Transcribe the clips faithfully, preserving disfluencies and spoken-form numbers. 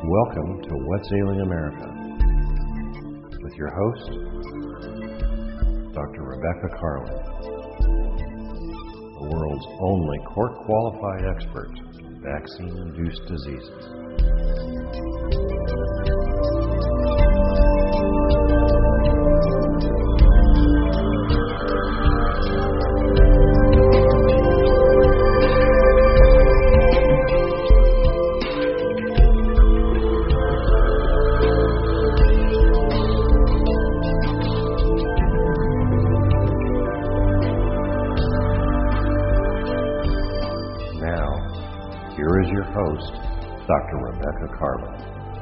Welcome to What's Ailing America with your host, Doctor Rebecca Carlin, the world's only court-qualified expert in vaccine-induced diseases. Here is your host, Doctor Rebecca Carlin.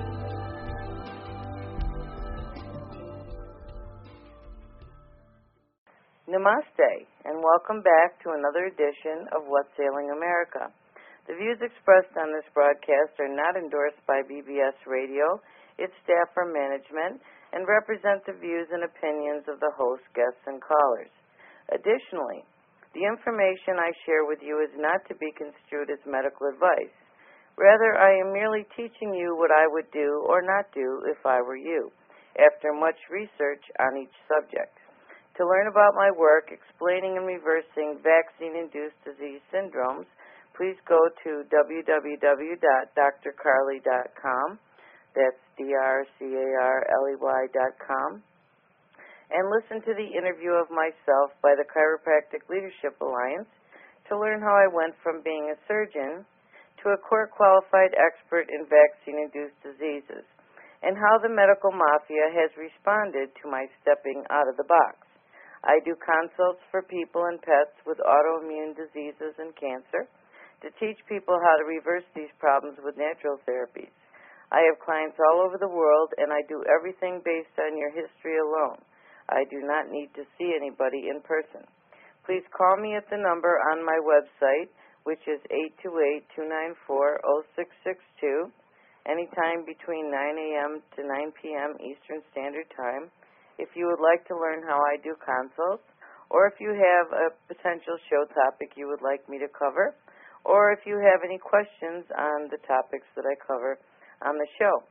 Namaste, and welcome back to another edition of What's Ailing America. The views expressed on this broadcast are not endorsed by B B S Radio, its staff, or management, and represent the views and opinions of the host, guests, and callers. Additionally, the information I share with you is not to be construed as medical advice. Rather, I am merely teaching you what I would do or not do if I were you, after much research on each subject. To learn about my work explaining and reversing vaccine-induced disease syndromes, please go to w w w dot d r carley dot com. That's D R C A R L E Y dot com. And listen to the interview of myself by the Chiropractic Leadership Alliance to learn how I went from being a surgeon to a court-qualified expert in vaccine-induced diseases, and how the medical mafia has responded to my stepping out of the box. I do consults for people and pets with autoimmune diseases and cancer to teach people how to reverse these problems with natural therapies. I have clients all over the world, and I do everything based on your history alone. I do not need to see anybody in person. Please call me at the number on my website, which is eight two eight, two nine four, zero six six two, anytime between nine a.m. to nine p.m. Eastern Standard Time, if you would like to learn how I do consults, or if you have a potential show topic you would like me to cover, or if you have any questions on the topics that I cover on the show.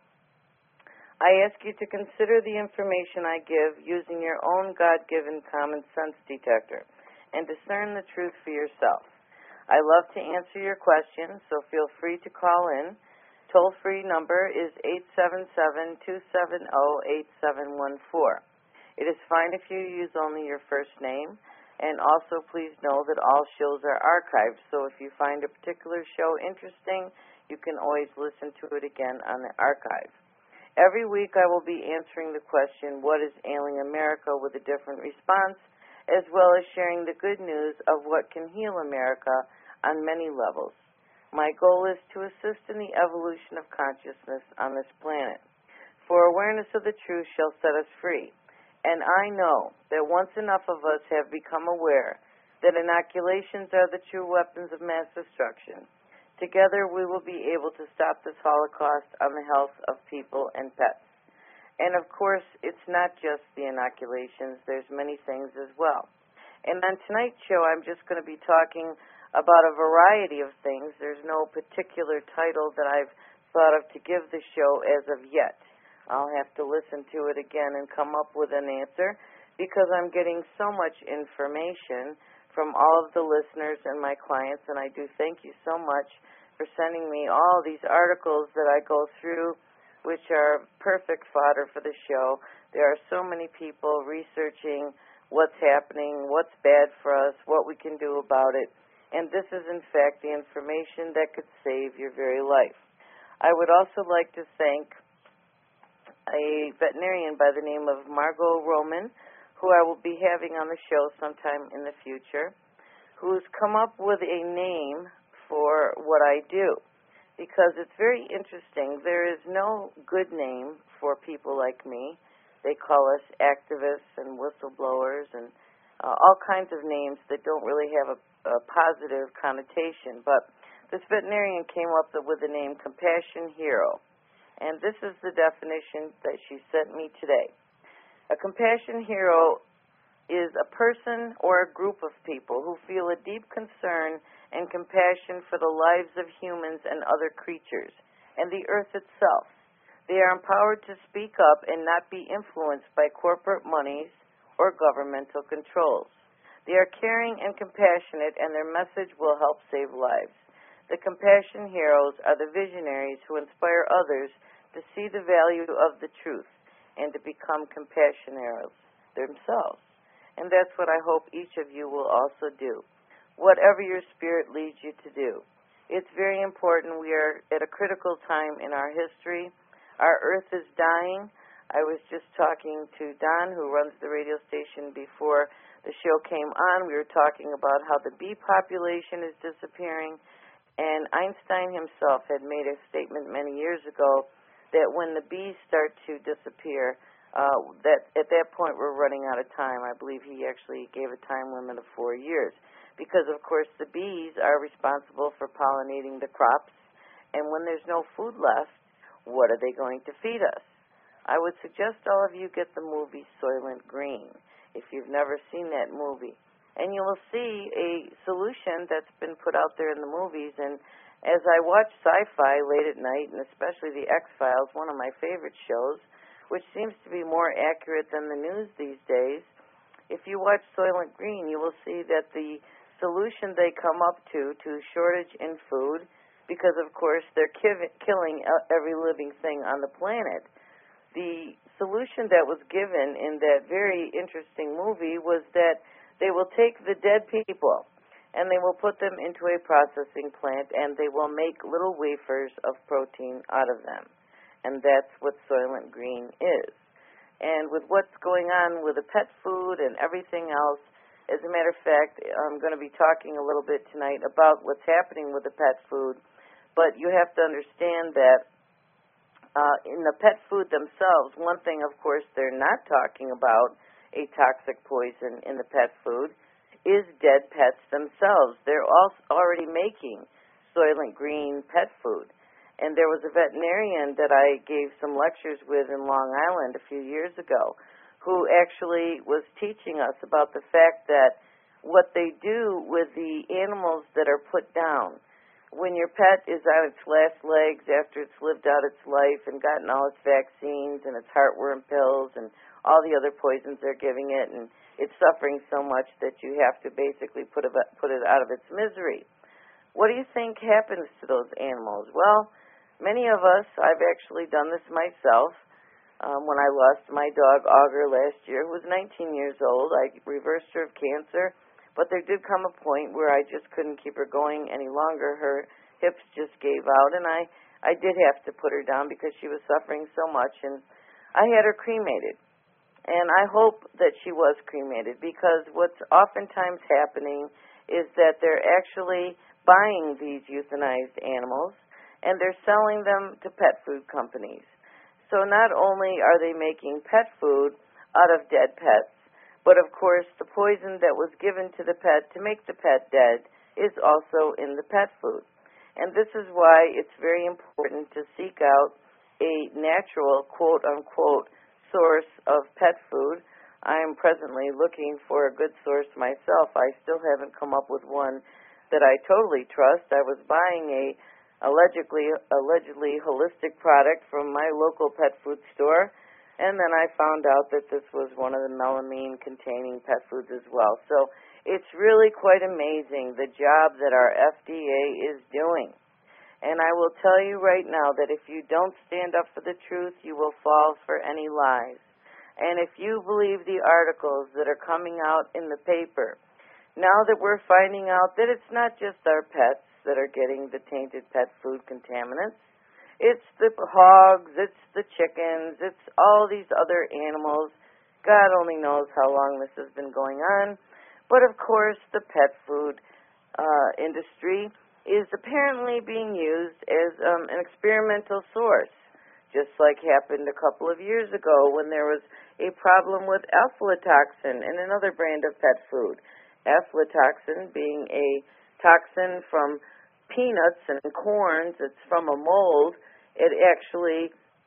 I ask you to consider the information I give using your own God-given common sense detector and discern the truth for yourself. I love to answer your questions, so feel free to call in. Toll-free number is eight seven seven, two seven zero, eight seven one four. It is fine if you use only your first name, and also please know that all shows are archived, so if you find a particular show interesting, you can always listen to it again on the archive. Every week I will be answering the question, what is ailing America, with a different response, as well as sharing the good news of what can heal America on many levels. My goal is to assist in the evolution of consciousness on this planet. For awareness of the truth shall set us free. And I know that once enough of us have become aware that inoculations are the true weapons of mass destruction, together we will be able to stop this Holocaust on the health of people and pets. And of course, it's not just the inoculations, there's many things as well. And on tonight's show, I'm just going to be talking about a variety of things. There's no particular title that I've thought of to give the show as of yet. I'll have to listen to it again and come up with an answer, because I'm getting so much information from all of the listeners and my clients, and I do thank you so much for sending me all these articles that I go through, which are perfect fodder for the show. There are so many people researching what's happening, what's bad for us, what we can do about it, and this is, in fact, the information that could save your very life. I would also like to thank a veterinarian by the name of Margot Roman, who I will be having on the show sometime in the future, who's come up with a name for what I do, because it's very interesting. There is no good name for people like me. They call us activists and whistleblowers and uh, all kinds of names that don't really have a, a positive connotation, but this veterinarian came up with the name Compassion Hero, and this is the definition that she sent me today. A compassion hero is a person or a group of people who feel a deep concern and compassion for the lives of humans and other creatures, and the earth itself, They are empowered to speak up and not be influenced by corporate monies or governmental controls. They are caring and compassionate, and their message will help save lives. The compassion heroes are the visionaries who inspire others to see the value of the truth and to become compassion heroes themselves. And that's what I hope each of you will also do, whatever your spirit leads you to do. It's very important. We are at a critical time in our history. Our earth is dying. I was just talking to Don, who runs the radio station, before the show came on. We were talking about how the bee population is disappearing, and Einstein himself had made a statement many years ago that when the bees start to disappear, uh, that at that point we're running out of time. I believe he actually gave a time limit of four years because, of course, the bees are responsible for pollinating the crops, and when there's no food left, what are they going to feed us? I would suggest all of you get the movie Soylent Green if you've never seen that movie. And you will see a solution that's been put out there in the movies. And as I watch sci-fi late at night, and especially the X-Files, one of my favorite shows, which seems to be more accurate than the news these days, if you watch Soylent Green, you will see that the solution they come up to to shortage in food, because, of course, they're kiv- killing every living thing on the planet, the solution that was given in that very interesting movie was that they will take the dead people and they will put them into a processing plant and they will make little wafers of protein out of them. And that's what Soylent Green is. And with what's going on with the pet food and everything else, as a matter of fact, I'm going to be talking a little bit tonight about what's happening with the pet food, but you have to understand that Uh, in the pet food themselves, one thing, of course, they're not talking about, a toxic poison in the pet food, is dead pets themselves. They're also already making Soylent Green pet food. And there was a veterinarian that I gave some lectures with in Long Island a few years ago who actually was teaching us about the fact that what they do with the animals that are put down, when your pet is on its last legs after it's lived out its life and gotten all its vaccines and its heartworm pills and all the other poisons they're giving it, and it's suffering so much that you have to basically put it, put it out of its misery. What do you think happens to those animals? Well, many of us, I've actually done this myself. Um, when I lost my dog, Augur, last year, who was nineteen years old, I reversed her of cancer. But there did come a point where I just couldn't keep her going any longer. Her hips just gave out, and I, I did have to put her down because she was suffering so much, and I had her cremated. And I hope that she was cremated because what's oftentimes happening is that they're actually buying these euthanized animals, and they're selling them to pet food companies. So not only are they making pet food out of dead pets, but, of course, the poison that was given to the pet to make the pet dead is also in the pet food. And this is why it's very important to seek out a natural, quote-unquote, source of pet food. I am presently looking for a good source myself. I still haven't come up with one that I totally trust. I was buying a allegedly, allegedly holistic product from my local pet food store, and then I found out that this was one of the melamine-containing pet foods as well. So it's really quite amazing the job that our F D A is doing. And I will tell you right now that if you don't stand up for the truth, you will fall for any lies. And if you believe the articles that are coming out in the paper, now that we're finding out that it's not just our pets that are getting the tainted pet food contaminants, it's the hogs, it's the chickens, it's all these other animals. God only knows how long this has been going on. But, of course, the pet food uh, industry is apparently being used as um, an experimental source, just like happened a couple of years ago when there was a problem with aflatoxin in another brand of pet food. Aflatoxin being a toxin from peanuts and corns. It's from a mold. It actually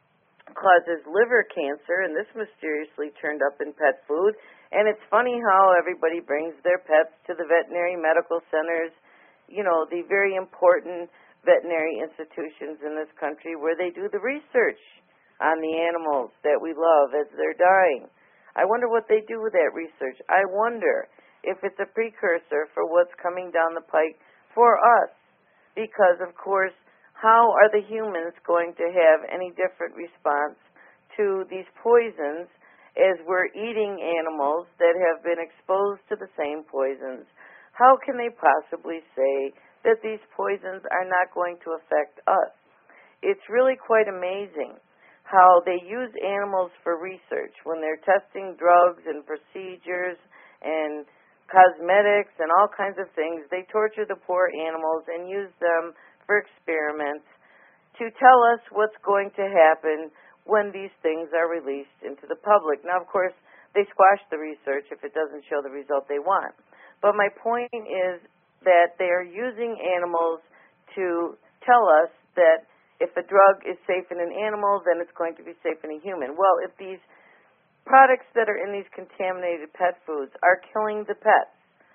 causes liver cancer, and this mysteriously turned up in pet food. And it's funny how everybody brings their pets to the veterinary medical centers, you know, the very important veterinary institutions in this country where they do the research on the animals that we love as they're dying. I wonder what they do with that research. I wonder if it's a precursor for what's coming down the pike for us. Because, of course, how are the humans going to have any different response to these poisons as we're eating animals that have been exposed to the same poisons? How can they possibly say that these poisons are not going to affect us? It's really quite amazing how they use animals for research when they're testing drugs and procedures and cosmetics and all kinds of things. They torture the poor animals and use them for experiments to tell us what's going to happen when these things are released into the public. Now, of course, they squash the research if it doesn't show the result they want. But my point is that they are using animals to tell us that if a drug is safe in an animal, then it's going to be safe in a human. Well, if these products that are in these contaminated pet foods are killing the pets,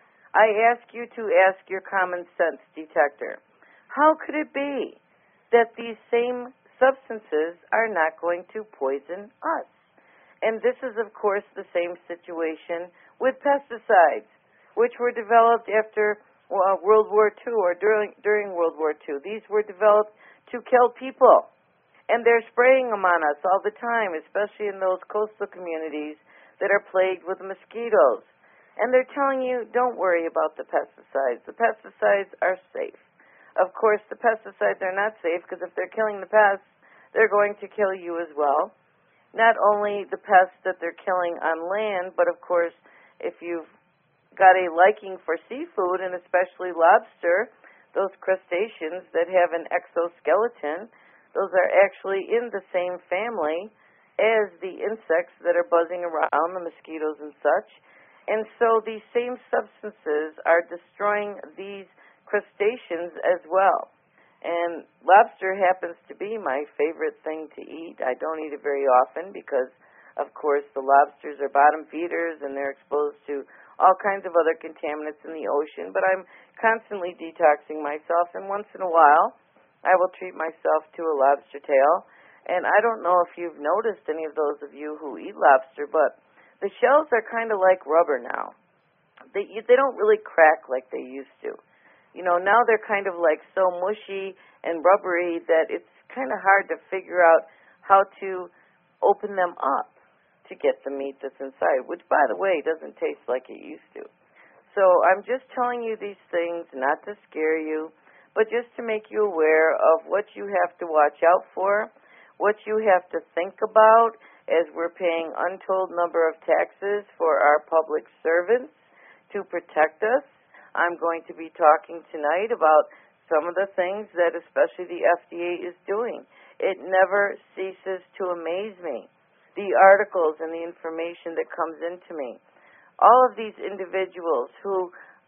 I ask you to ask your common sense detector, how could it be that these same substances are not going to poison us? And this is, of course, the same situation with pesticides, which were developed after well, World War Two or during, during World War Two. These were developed to kill people, and they're spraying them on us all the time, especially in those coastal communities that are plagued with mosquitoes. And they're telling you, don't worry about the pesticides. The pesticides are safe. Of course, the pesticides are not safe because if they're killing the pests, they're going to kill you as well. Not only the pests that they're killing on land, but of course, if you've got a liking for seafood, and especially lobster, those crustaceans that have an exoskeleton, those are actually in the same family as the insects that are buzzing around, the mosquitoes and such. And so these same substances are destroying these crustaceans as well. And lobster happens to be my favorite thing to eat. I don't eat it very often because, of course, the lobsters are bottom feeders and they're exposed to all kinds of other contaminants in the ocean, but I'm constantly detoxing myself, and once in a while I will treat myself to a lobster tail. And I don't know if you've noticed, any of those of you who eat lobster, but the shells are kind of like rubber now. They, they don't really crack like they used to. You know, now they're kind of like so mushy and rubbery that it's kind of hard to figure out how to open them up to get the meat that's inside, which, by the way, doesn't taste like it used to. So I'm just telling you these things not to scare you, but just to make you aware of what you have to watch out for, what you have to think about as we're paying untold number of taxes for our public servants to protect us. I'm going to be talking tonight about some of the things that especially the F D A is doing. It never ceases to amaze me, the articles and the information that comes into me. All of these individuals who,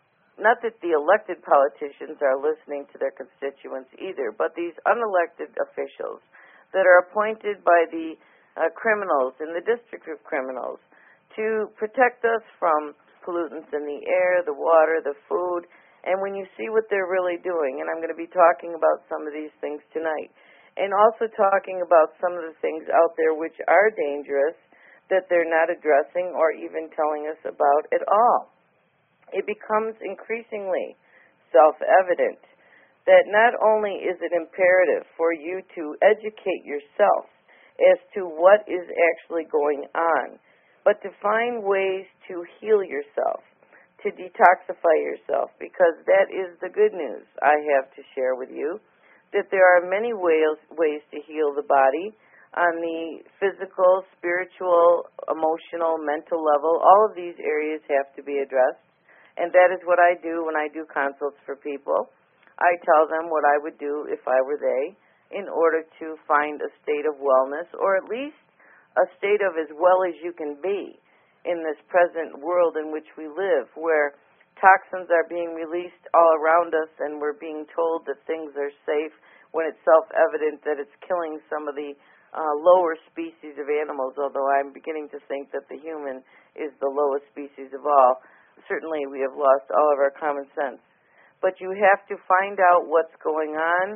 not that the elected politicians are listening to their constituents either, but these unelected officials that are appointed by the uh, criminals in the District of Criminals to protect us from pollutants in the air, the water, the food, and when you see what they're really doing, and I'm going to be talking about some of these things tonight, and also talking about some of the things out there which are dangerous that they're not addressing or even telling us about at all. It becomes increasingly self-evident that not only is it imperative for you to educate yourself as to what is actually going on, but to find ways to heal yourself, to detoxify yourself, because that is the good news I have to share with you, that there are many ways, ways to heal the body on the physical, spiritual, emotional, mental level. All of these areas have to be addressed, and that is what I do when I do consults for people. I tell them what I would do if I were they in order to find a state of wellness, or at least a state of as well as you can be in this present world in which we live, where toxins are being released all around us and we're being told that things are safe when it's self-evident that it's killing some of the uh, lower species of animals, although I'm beginning to think that the human is the lowest species of all. Certainly we have lost all of our common sense. But you have to find out what's going on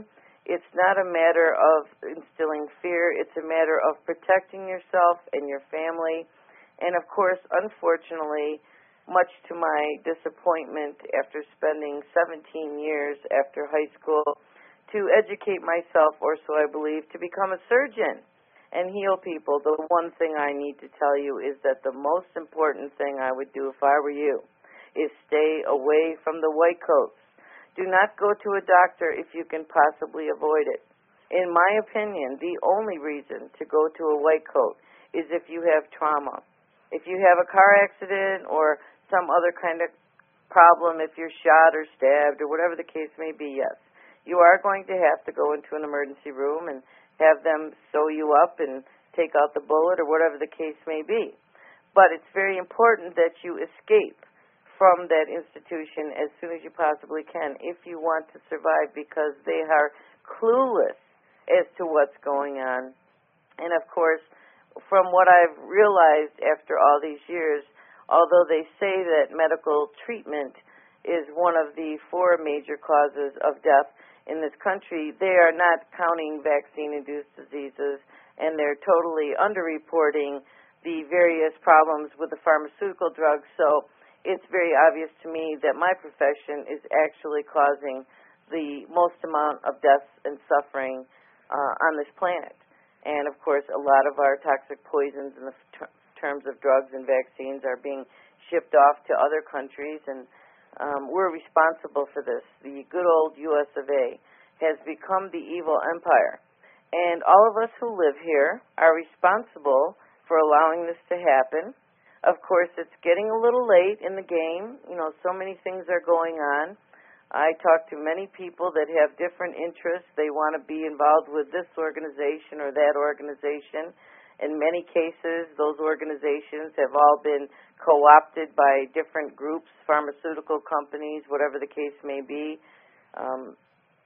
It's not a matter of instilling fear. It's a matter of protecting yourself and your family. And, of course, unfortunately, much to my disappointment after spending seventeen years after high school to educate myself, or so I believe, to become a surgeon and heal people, the one thing I need to tell you is that the most important thing I would do if I were you is stay away from the white coats. Do not go to a doctor if you can possibly avoid it. In my opinion, the only reason to go to a white coat is if you have trauma. If you have a car accident or some other kind of problem, if you're shot or stabbed or whatever the case may be, yes, you are going to have to go into an emergency room and have them sew you up and take out the bullet or whatever the case may be. But it's very important that you escape from that institution as soon as you possibly can if you want to survive, because they are clueless as to what's going on. And, of course, from what I've realized after all these years, although they say that medical treatment is one of the four major causes of death in this country, they are not counting vaccine-induced diseases, and they're totally underreporting the various problems with the pharmaceutical drugs. So it's very obvious to me that my profession is actually causing the most amount of deaths and suffering uh, on this planet. And, of course, a lot of our toxic poisons in the ter- terms of drugs and vaccines are being shipped off to other countries, and um, we're responsible for this. The good old U S of A has become the evil empire, and all of us who live here are responsible for allowing this to happen. Of course, it's getting a little late in the game. You know, so many things are going on. I talk to many people that have different interests. They want to be involved with this organization or that organization. In many cases, those organizations have all been co-opted by different groups, pharmaceutical companies, whatever the case may be, um,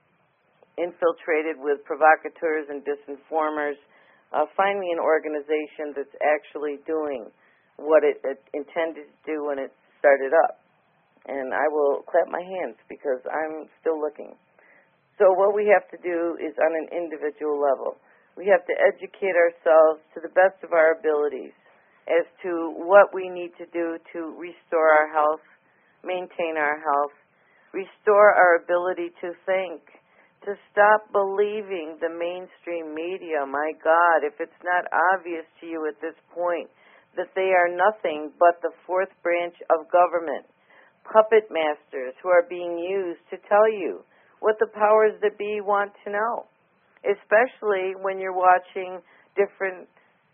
infiltrated with provocateurs and disinformers. Uh, find me an organization that's actually doing what it, it intended to do when it started up. And I will clap my hands because I'm still looking. So what we have to do is on an individual level. We have to educate ourselves to the best of our abilities as to what we need to do to restore our health, maintain our health, restore our ability to think, to stop believing the mainstream media. My God, if it's not obvious to you at this point that they are nothing but the fourth branch of government, puppet masters who are being used to tell you what the powers that be want to know, especially when you're watching different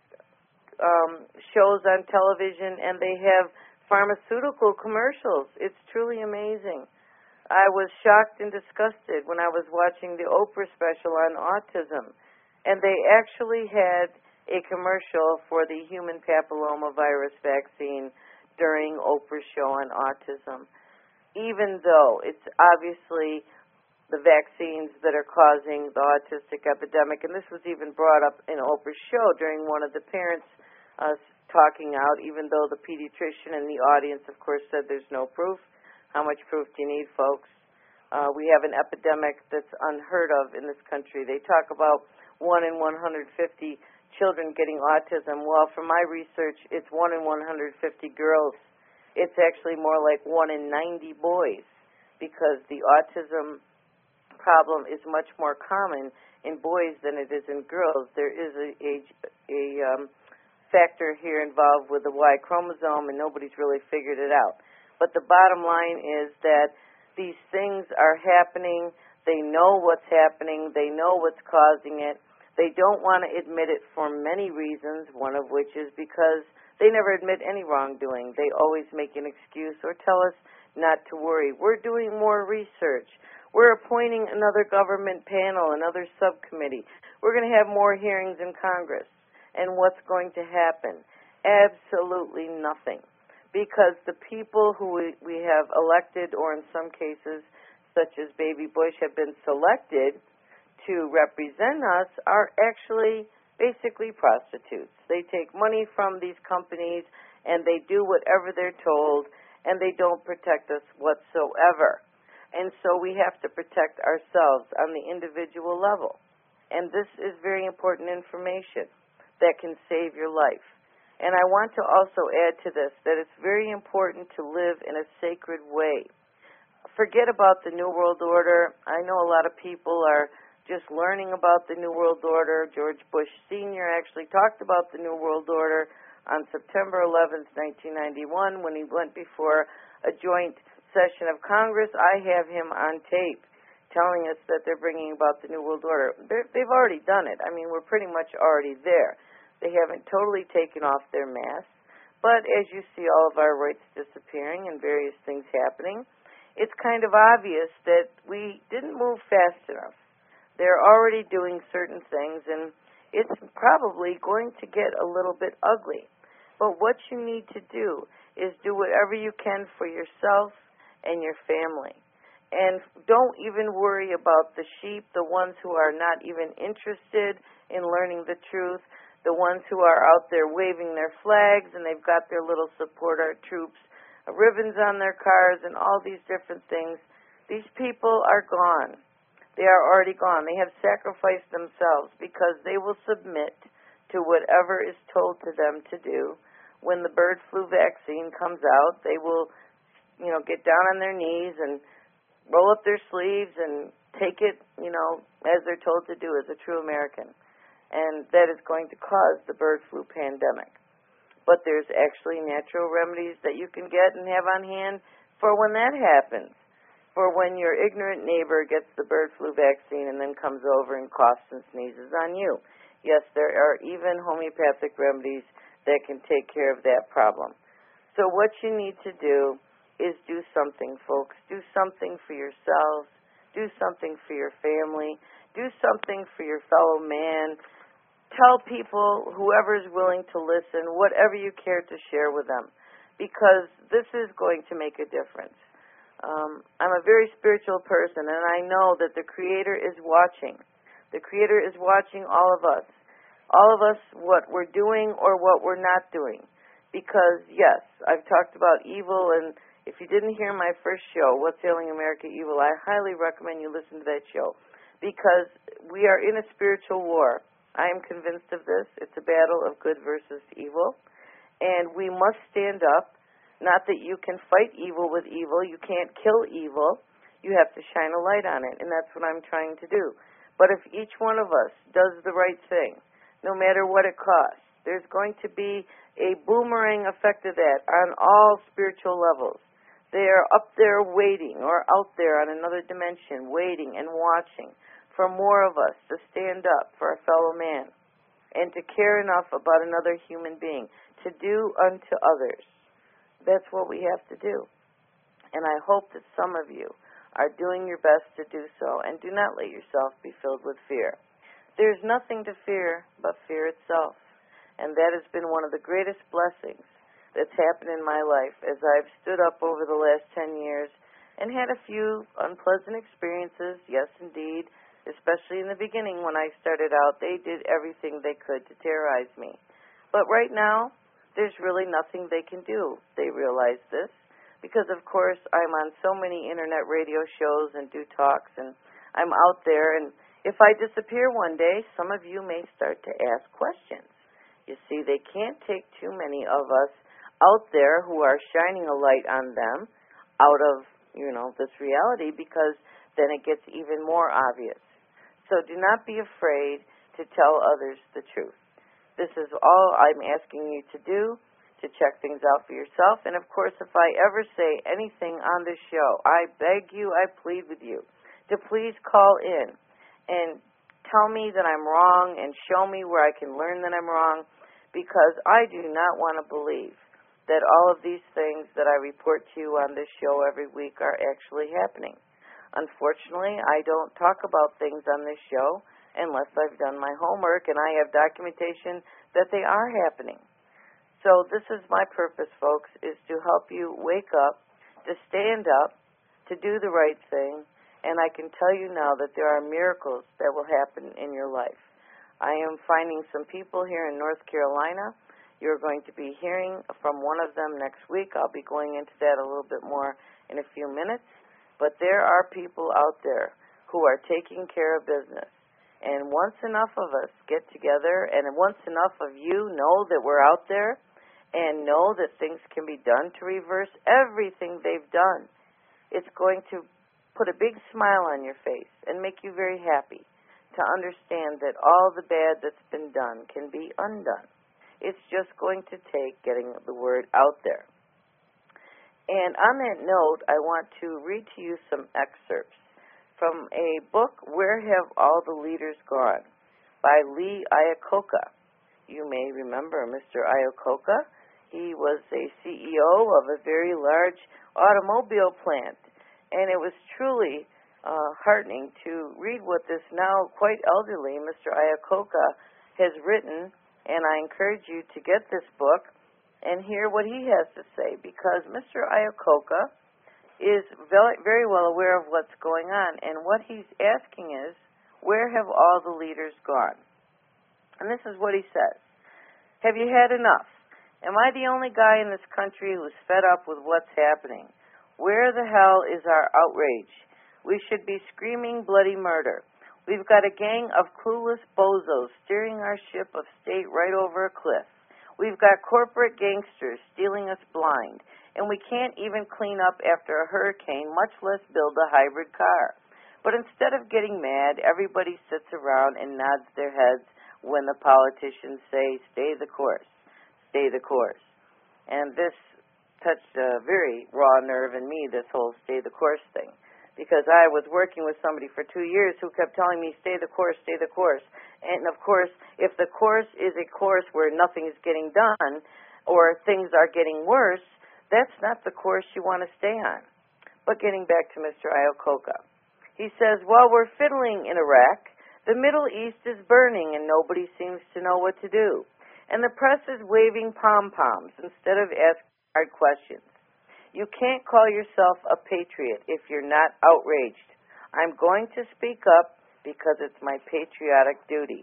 um, shows on television and they have pharmaceutical commercials. It's truly amazing. I was shocked and disgusted when I was watching the Oprah special on autism, and they actually had a commercial for the human papillomavirus vaccine during Oprah's show on autism, even though it's obviously the vaccines that are causing the autistic epidemic. And this was even brought up in Oprah's show during one of the parents uh, talking out, even though the pediatrician in the audience, of course, said there's no proof. How much proof do you need, folks? Uh, we have an epidemic that's unheard of in this country. They talk about one in one hundred fifty children getting autism. Well, from my research, it's one in one hundred fifty girls. It's actually more like one in ninety boys, because the autism problem is much more common in boys than it is in girls. There is a, a, a um, factor here involved with the Y chromosome, and nobody's really figured it out. But the bottom line is that these things are happening. They know what's happening. They know what's causing it. They don't want to admit it for many reasons, one of which is because they never admit any wrongdoing. They always make an excuse or tell us not to worry. We're doing more research. We're appointing another government panel, another subcommittee. We're going to have more hearings in Congress. And what's going to happen? Absolutely nothing. Because the people who we, we have elected, or in some cases, such as Baby Bush, have been selected to represent us, are actually basically prostitutes. They take money from these companies, and they do whatever they're told, and they don't protect us whatsoever. And so we have to protect ourselves on the individual level. And this is very important information that can save your life. And I want to also add to this that it's very important to live in a sacred way. Forget about the New World Order. I know a lot of people are just learning about the New World Order. George Bush Senior actually talked about the New World Order on September eleventh, nineteen ninety-one, when he went before a joint session of Congress. I have him on tape telling us that they're bringing about the New World Order. They're, they've already done it. I mean, we're pretty much already there. They haven't totally taken off their masks, but as you see all of our rights disappearing and various things happening, it's kind of obvious that we didn't move fast enough. They're already doing certain things, and it's probably going to get a little bit ugly. But what you need to do is do whatever you can for yourself and your family. And don't even worry about the sheep, the ones who are not even interested in learning the truth, the ones who are out there waving their flags and they've got their little support our troops ribbons on their cars and all these different things. These people are gone. They are already gone. They have sacrificed themselves because they will submit to whatever is told to them to do. When the bird flu vaccine comes out, they will you know, get down on their knees and roll up their sleeves and take it, you know, as they're told to do as a true American. And that is going to cause the bird flu pandemic. But there's actually natural remedies that you can get and have on hand for when that happens, for when your ignorant neighbor gets the bird flu vaccine and then comes over and coughs and sneezes on you. Yes, there are even homeopathic remedies that can take care of that problem. So what you need to do is do something, folks. Do something for yourselves. Do something for your family. Do something for your fellow man. Tell people, whoever is willing to listen, whatever you care to share with them, because this is going to make a difference. Um, I'm a very spiritual person, and I know that the Creator is watching. The Creator is watching all of us. All of us, what we're doing or what we're not doing. Because, yes, I've talked about evil, and if you didn't hear my first show, What's Ailing America Evil, I highly recommend you listen to that show, because we are in a spiritual war. I am convinced of this. It's a battle of good versus evil, and we must stand up. Not that you can fight evil with evil. You can't kill evil. You have to shine a light on it, and that's what I'm trying to do. But if each one of us does the right thing, no matter what it costs, there's going to be a boomerang effect of that on all spiritual levels. They are up there waiting, or out there on another dimension, waiting and watching for more of us to stand up for a fellow man and to care enough about another human being, to do unto others. That's what we have to do. And I hope that some of you are doing your best to do so, and do not let yourself be filled with fear. There's nothing to fear but fear itself, and that has been one of the greatest blessings that's happened in my life as I've stood up over the last ten years and had a few unpleasant experiences, yes indeed, especially in the beginning when I started out. They did everything they could to terrorize me. But right now, there's really nothing they can do. They realize this because, of course, I'm on so many internet radio shows and do talks, and I'm out there, and if I disappear one day, some of you may start to ask questions. You see, they can't take too many of us out there who are shining a light on them out of, you know, this reality, because then it gets even more obvious. So do not be afraid to tell others the truth. This is all I'm asking you to do, to check things out for yourself. And, of course, if I ever say anything on this show, I beg you, I plead with you to please call in and tell me that I'm wrong and show me where I can learn that I'm wrong, because I do not want to believe that all of these things that I report to you on this show every week are actually happening. Unfortunately, I don't talk about things on this show unless I've done my homework and I have documentation that they are happening. So this is my purpose, folks, is to help you wake up, to stand up, to do the right thing, and I can tell you now that there are miracles that will happen in your life. I am finding some people here in North Carolina. You're going to be hearing from one of them next week. I'll be going into that a little bit more in a few minutes. But there are people out there who are taking care of business. And once enough of us get together, and once enough of you know that we're out there and know that things can be done to reverse everything they've done, it's going to put a big smile on your face and make you very happy to understand that all the bad that's been done can be undone. It's just going to take getting the word out there. And on that note, I want to read to you some excerpts from a book, Where Have All the Leaders Gone? By Lee Iacocca. You may remember Mister Iacocca. He was a C E O of a very large automobile plant, and it was truly uh, heartening to read what this now quite elderly Mister Iacocca has written, and I encourage you to get this book and hear what he has to say, because Mister Iacocca is very, very well aware of what's going on, and what he's asking is, where have all the leaders gone? And this is what he says. Have you had enough? Am I the only guy in this country who's fed up with what's happening? Where the hell is our outrage? We should be screaming bloody murder. We've got a gang of clueless bozos steering our ship of state right over a cliff. We've got corporate gangsters stealing us blind, and we can't even clean up after a hurricane, much less build a hybrid car. But instead of getting mad, everybody sits around and nods their heads when the politicians say, stay the course, stay the course. And this touched a very raw nerve in me, this whole stay the course thing, because I was working with somebody for two years who kept telling me, stay the course, stay the course. And, of course, if the course is a course where nothing is getting done or things are getting worse, that's not the course you want to stay on. But getting back to Mister Iacocca, he says, while we're fiddling in Iraq, the Middle East is burning and nobody seems to know what to do. And the press is waving pom-poms instead of asking hard questions. You can't call yourself a patriot if you're not outraged. I'm going to speak up because it's my patriotic duty.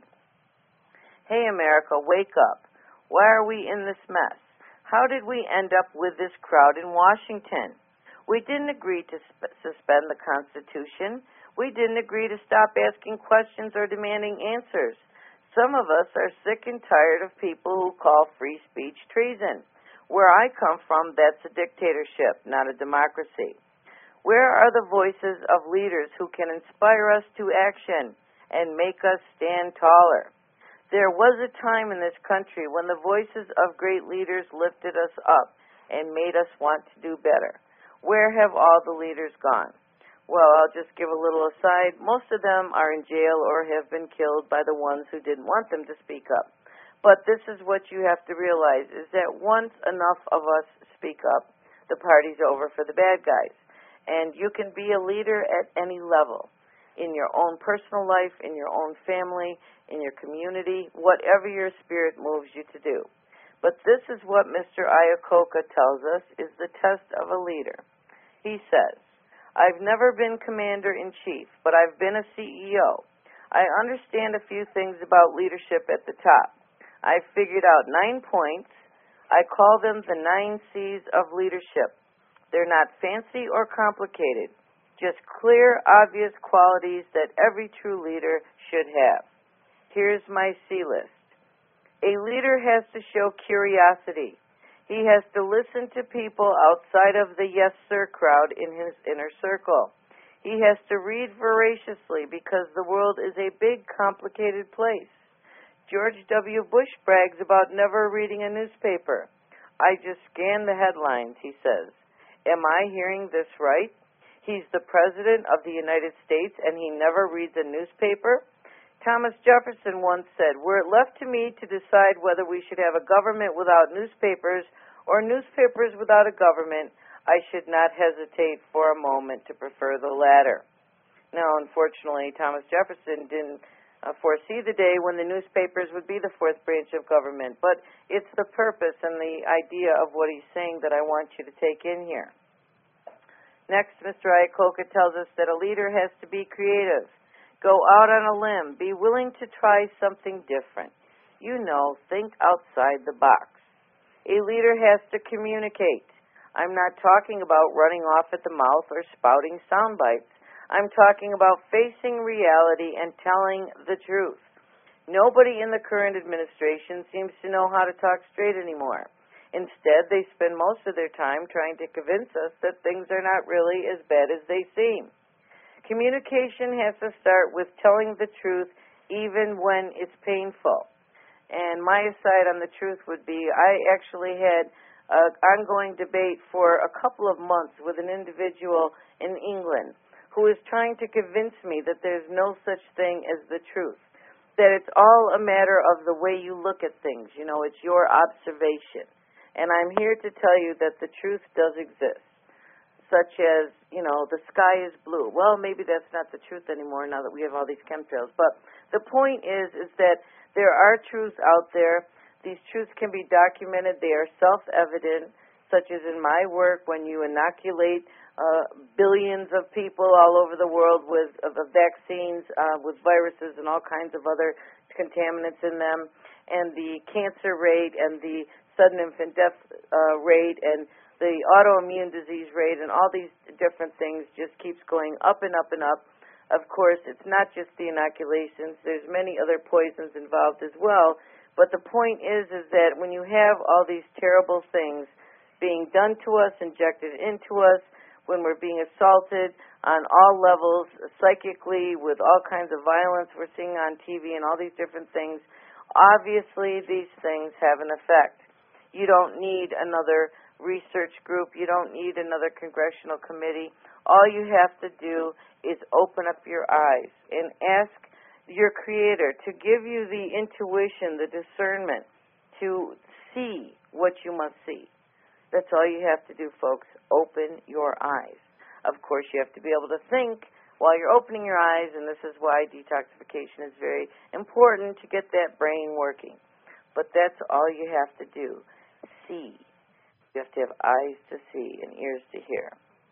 Hey, America, wake up. Why are we in this mess? How did we end up with this crowd in Washington? We didn't agree to sp- suspend the Constitution. We didn't agree to stop asking questions or demanding answers. Some of us are sick and tired of people who call free speech treason. Where I come from, that's a dictatorship, not a democracy. Where are the voices of leaders who can inspire us to action and make us stand taller? There was a time in this country when the voices of great leaders lifted us up and made us want to do better. Where have all the leaders gone? Well, I'll just give a little aside. Most of them are in jail or have been killed by the ones who didn't want them to speak up. But this is what you have to realize, is that once enough of us speak up, the party's over for the bad guys. And you can be a leader at any level, in your own personal life, in your own family, in your community, whatever your spirit moves you to do. But this is what Mister Iacocca tells us is the test of a leader. He says, I've never been commander-in-chief, but I've been a C E O. I understand a few things about leadership at the top. I've figured out nine points. I call them the nine C's of leadership. They're not fancy or complicated, just clear, obvious qualities that every true leader should have. Here's my C list. A leader has to show curiosity. He has to listen to people outside of the yes sir crowd in his inner circle. He has to read voraciously because the world is a big, complicated place. George W. Bush brags about never reading a newspaper. I just scan the headlines, he says. Am I hearing this right? He's the President of the United States and he never reads a newspaper? Thomas Jefferson once said, were it left to me to decide whether we should have a government without newspapers or newspapers without a government, I should not hesitate for a moment to prefer the latter. Now, unfortunately, Thomas Jefferson didn't uh, foresee the day when the newspapers would be the fourth branch of government, but it's the purpose and the idea of what he's saying that I want you to take in here. Next, Mister Iacocca tells us that a leader has to be creative. Go out on a limb. Be willing to try something different. You know, think outside the box. A leader has to communicate. I'm not talking about running off at the mouth or spouting sound bites. I'm talking about facing reality and telling the truth. Nobody in the current administration seems to know how to talk straight anymore. Instead, they spend most of their time trying to convince us that things are not really as bad as they seem. Communication has to start with telling the truth even when it's painful. And my aside on the truth would be, I actually had an ongoing debate for a couple of months with an individual in England who is trying to convince me that there's no such thing as the truth, that it's all a matter of the way you look at things. You know, it's your observation. And I'm here to tell you that the truth does exist, such as, you know, the sky is blue. Well, maybe that's not the truth anymore now that we have all these chemtrails. But the point is, is that there are truths out there. These truths can be documented. They are self-evident, such as in my work when you inoculate uh, billions of people all over the world with uh, vaccines, uh, with viruses and all kinds of other contaminants in them, and the cancer rate and the sudden infant death uh, rate and the autoimmune disease rate and all these different things just keeps going up and up and up. Of course, it's not just the inoculations. There's many other poisons involved as well. But the point is, is that when you have all these terrible things being done to us, injected into us, when we're being assaulted on all levels, psychically, with all kinds of violence we're seeing on T V and all these different things, obviously these things have an effect. You don't need another research group. You don't need another congressional committee. All you have to do is open up your eyes and ask your Creator to give you the intuition, the discernment to see what you must see. That's all you have to do, folks. Open your eyes. Of course, you have to be able to think while you're opening your eyes, and this is why detoxification is very important, to get that brain working. But that's all you have to do. See. You have to have eyes to see and ears to hear.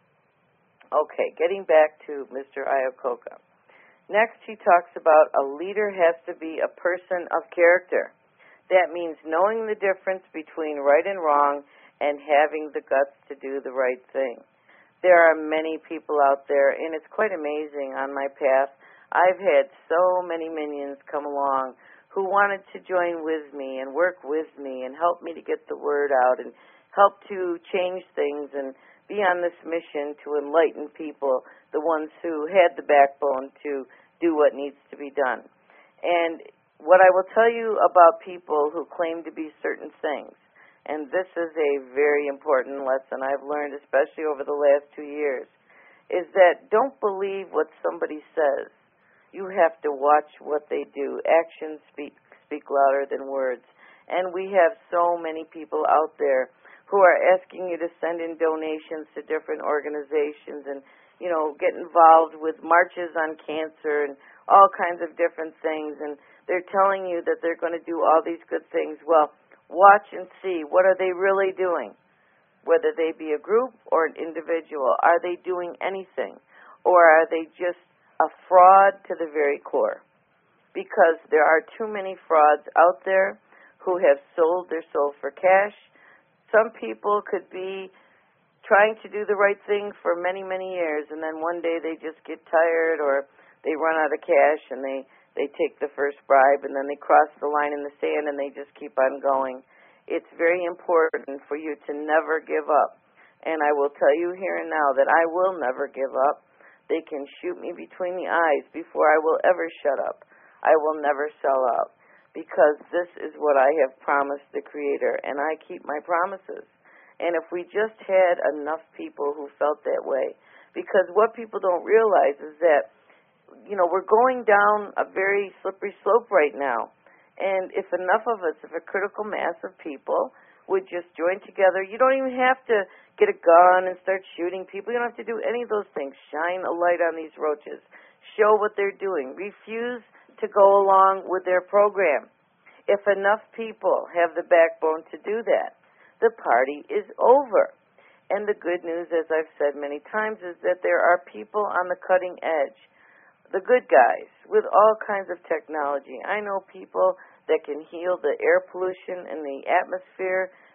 Okay, getting back to Mister Iacocca. Next, he talks about a leader has to be a person of character. That means knowing the difference between right and wrong and having the guts to do the right thing. There are many people out there, and it's quite amazing on my path. I've had so many minions come along who wanted to join with me and work with me and help me to get the word out and help to change things and be on this mission to enlighten people, the ones who had the backbone to do what needs to be done. And what I will tell you about people who claim to be certain things, and this is a very important lesson I've learned, especially over the last two years, is that don't believe what somebody says. You have to watch what they do. Actions speak, speak louder than words. And we have so many people out there who are asking you to send in donations to different organizations and, you know, get involved with marches on cancer and all kinds of different things. And they're telling you that they're going to do all these good things. Well, watch and see. What are they really doing? Whether they be a group or an individual, are they doing anything? Or are they just a fraud to the very core? Because there are too many frauds out there who have sold their soul for cash. Some people could be trying to do the right thing for many, many years, and then one day they just get tired or they run out of cash and they, they take the first bribe and then they cross the line in the sand and they just keep on going. It's very important for you to never give up. And I will tell you here and now that I will never give up. They can shoot me between the eyes before I will ever shut up. I will never sell out. Because this is what I have promised the Creator, and I keep my promises. And if we just had enough people who felt that way, because what people don't realize is that, you know, we're going down a very slippery slope right now. And if enough of us, if a critical mass of people would just join together, you don't even have to get a gun and start shooting people. You don't have to do any of those things. Shine a light on these roaches. Show what they're doing. Refuse to go along with their program. If enough people have the backbone to do that, the party is over. And the good news, as I've said many times, is that there are people on the cutting edge, the good guys, with all kinds of technology. I know people that can heal the air pollution in the atmosphere,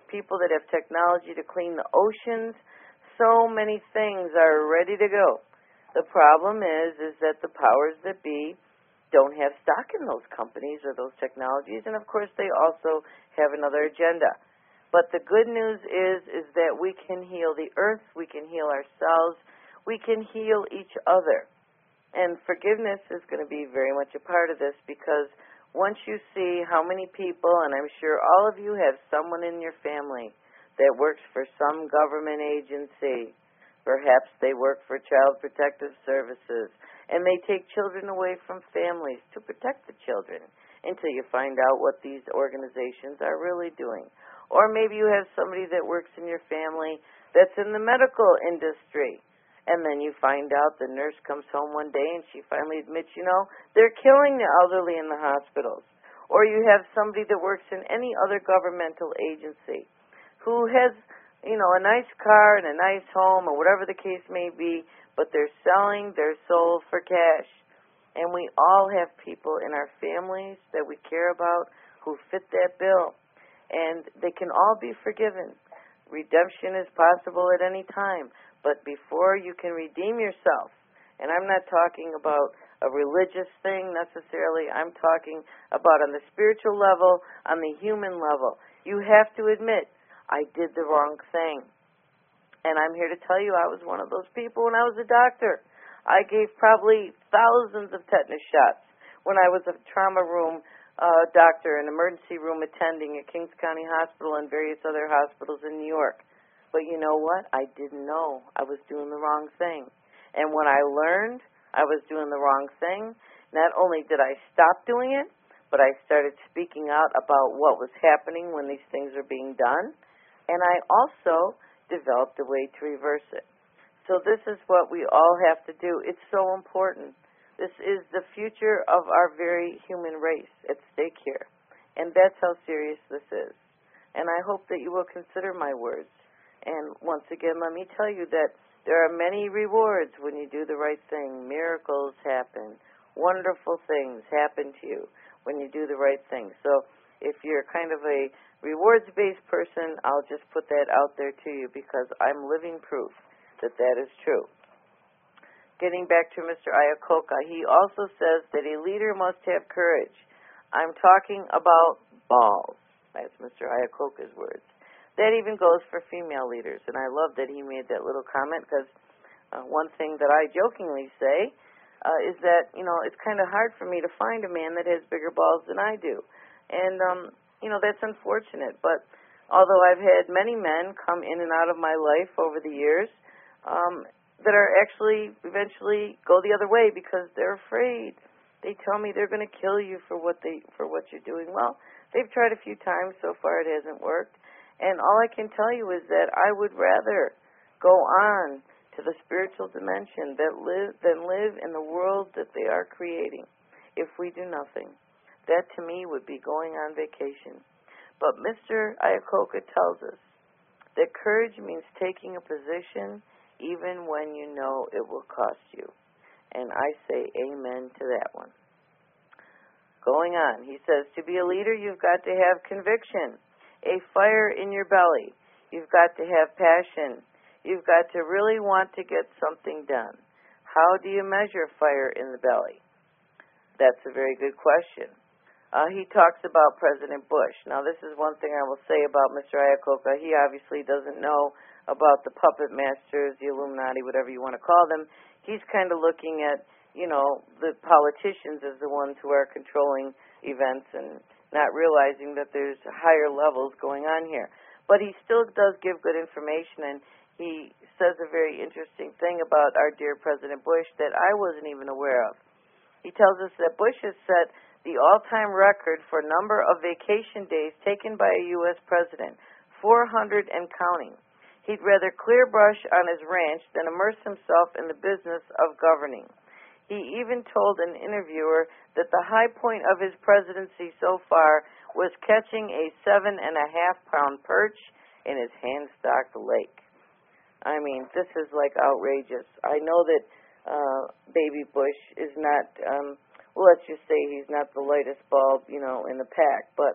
people that have technology to clean the oceans. So many things are ready to go. The problem is, is that the powers that be don't have stock in those companies or those technologies, and of course they also have another agenda. But the good news is, is that we can heal the earth, we can heal ourselves, we can heal each other. And forgiveness is going to be very much a part of this, because once you see how many people, and I'm sure all of you have someone in your family that works for some government agency, perhaps they work for Child Protective Services, and they take children away from families to protect the children until you find out what these organizations are really doing. Or maybe you have somebody that works in your family that's in the medical industry, and then you find out the nurse comes home one day and she finally admits, you know, they're killing the elderly in the hospitals. Or you have somebody that works in any other governmental agency who has, you know, a nice car and a nice home or whatever the case may be, but they're selling their soul for cash. And we all have people in our families that we care about who fit that bill. And they can all be forgiven. Redemption is possible at any time. But before you can redeem yourself, and I'm not talking about a religious thing necessarily, I'm talking about on the spiritual level, on the human level, you have to admit, I did the wrong thing. And I'm here to tell you I was one of those people when I was a doctor. I gave probably thousands of tetanus shots when I was a trauma room uh, doctor, an emergency room attending at Kings County Hospital and various other hospitals in New York. But you know what? I didn't know I was doing the wrong thing. And when I learned I was doing the wrong thing, not only did I stop doing it, but I started speaking out about what was happening when these things are being done. And I also developed a way to reverse it. So this is what we all have to do. It's so important. This is the future of our very human race at stake here. And that's how serious this is. And I hope that you will consider my words. And once again, let me tell you that there are many rewards when you do the right thing. Miracles happen. Wonderful things happen to you when you do the right thing. So if you're kind of a rewards-based person, I'll just put that out there to you because I'm living proof that that is true. Getting back to Mister Iacocca, he also says that a leader must have courage. I'm talking about balls. That's Mister Iacocca's words. That even goes for female leaders, and I love that he made that little comment because uh, one thing that I jokingly say uh, is that, you know, it's kind of hard for me to find a man that has bigger balls than I do. And, um, you know, that's unfortunate. But although I've had many men come in and out of my life over the years um, that are actually eventually go the other way because they're afraid. They tell me they're going to kill you for what they for what you're doing. Well, they've tried a few times. So far it hasn't worked. And all I can tell you is that I would rather go on to the spiritual dimension that live, than live in the world that they are creating if we do nothing. That, to me, would be going on vacation. But Mister Iacocca tells us that courage means taking a position even when you know it will cost you. And I say amen to that one. Going on, he says, to be a leader, you've got to have conviction, a fire in your belly. You've got to have passion. You've got to really want to get something done. How do you measure fire in the belly? That's a very good question. Uh, he talks about President Bush. Now, this is one thing I will say about Mister Iacocca. He obviously doesn't know about the puppet masters, the Illuminati, whatever you want to call them. He's kind of looking at, you know, the politicians as the ones who are controlling events and not realizing that there's higher levels going on here. But he still does give good information, and he says a very interesting thing about our dear President Bush that I wasn't even aware of. He tells us that Bush has set the all-time record for number of vacation days taken by a U S president, four hundred and counting. He'd rather clear brush on his ranch than immerse himself in the business of governing. He even told an interviewer that the high point of his presidency so far was catching a seven and a half pound perch in his hand-stocked lake. I mean, this is like outrageous. I know that uh, baby Bush is not, um, well, let's just say he's not the lightest bulb, you know, in the pack, but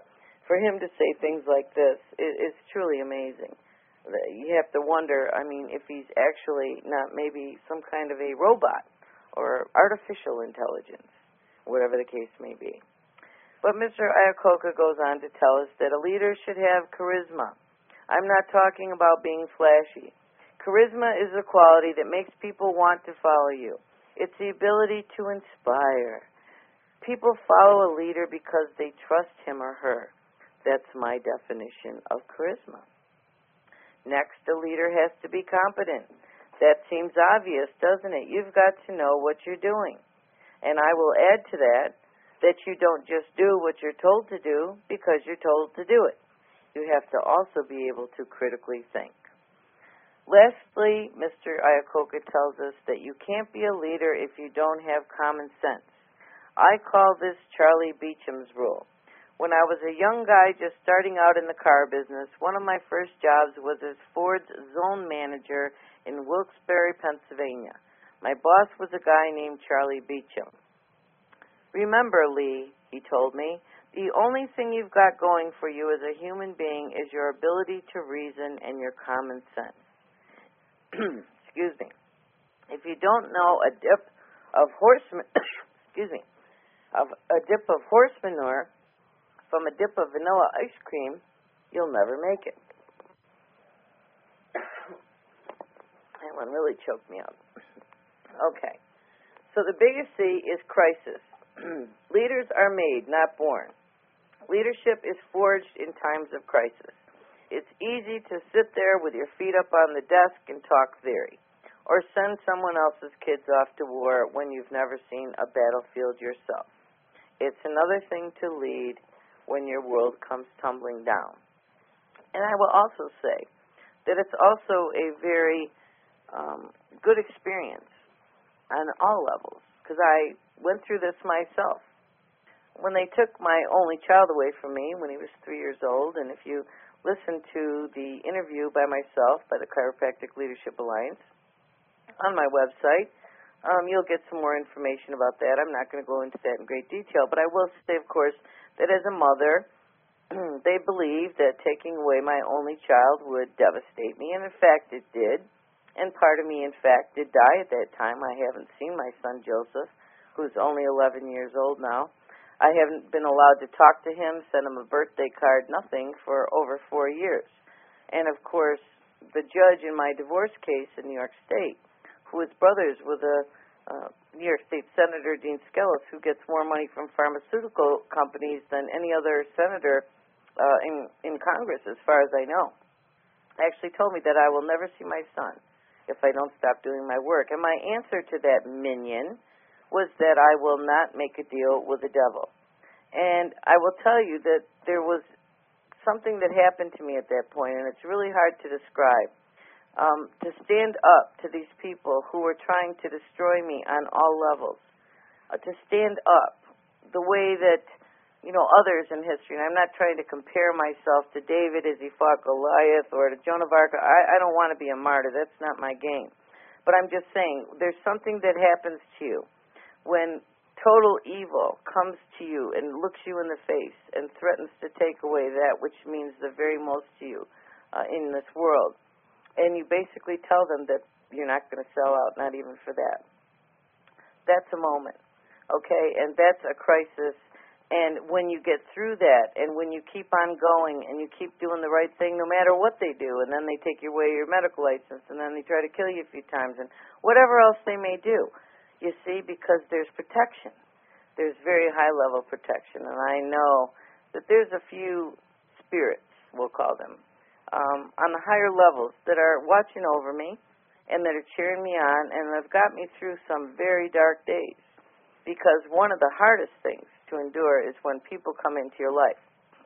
for him to say things like this is, is truly amazing. You have to wonder, I mean, if he's actually not maybe some kind of a robot or artificial intelligence, whatever the case may be. But Mister Iacocca goes on to tell us that a leader should have charisma. I'm not talking about being flashy. Charisma is a quality that makes people want to follow you. It's the ability to inspire. People follow a leader because they trust him or her. That's my definition of charisma. Next, a leader has to be competent. That seems obvious, doesn't it? You've got to know what you're doing. And I will add to that that you don't just do what you're told to do because you're told to do it. You have to also be able to critically think. Lastly, Mister Iacocca tells us that you can't be a leader if you don't have common sense. I call this Charlie Beecham's rule. When I was a young guy just starting out in the car business, one of my first jobs was as Ford's zone manager in Wilkes-Barre, Pennsylvania. My boss was a guy named Charlie Beecham. Remember, Lee, he told me, the only thing you've got going for you as a human being is your ability to reason and your common sense. Excuse me. If you don't know a dip of horse, excuse me, of a dip of horse manure from a dip of vanilla ice cream, you'll never make it. That one really choked me up. Okay. So the biggest C is crisis. Leaders are made, not born. Leadership is forged in times of crisis. It's easy to sit there with your feet up on the desk and talk theory, or send someone else's kids off to war when you've never seen a battlefield yourself. It's another thing to lead when your world comes tumbling down. And I will also say that it's also a very um, good experience on all levels, because I went through this myself. When they took my only child away from me when he was three years old, and if you listen to the interview by myself by the Chiropractic Leadership Alliance on my website, um, you'll get some more information about that. I'm not going to go into that in great detail, but I will say, of course, that as a mother, they believed that taking away my only child would devastate me, and in fact it did. And part of me, in fact, did die at that time. I haven't seen my son Joseph, who's only eleven years old now. I haven't been allowed to talk to him, send him a birthday card, nothing, for over four years. And, of course, the judge in my divorce case in New York State, who is brothers with a uh, New York State Senator Dean Skelos, who gets more money from pharmaceutical companies than any other senator uh, in, in Congress, as far as I know, actually told me that I will never see my son if I don't stop doing my work. And my answer to that minion was that I will not make a deal with the devil. And I will tell you that there was something that happened to me at that point, and it's really hard to describe. Um, to stand up to these people who were trying to destroy me on all levels, uh, to stand up the way that, you know, others in history, and I'm not trying to compare myself to David as he fought Goliath or to Joan of Arc. I, I don't want to be a martyr. That's not my game. But I'm just saying, there's something that happens to you when total evil comes to you and looks you in the face and threatens to take away that which means the very most to you uh, in this world. And you basically tell them that you're not going to sell out, not even for that. That's a moment, okay? And that's a crisis. And when you get through that, and when you keep on going, and you keep doing the right thing no matter what they do, and then they take away your medical license, and then they try to kill you a few times, and whatever else they may do, you see, because there's protection. There's very high-level protection. And I know that there's a few spirits, we'll call them, Um, on the higher levels that are watching over me and that are cheering me on and have got me through some very dark days, because one of the hardest things to endure is when people come into your life.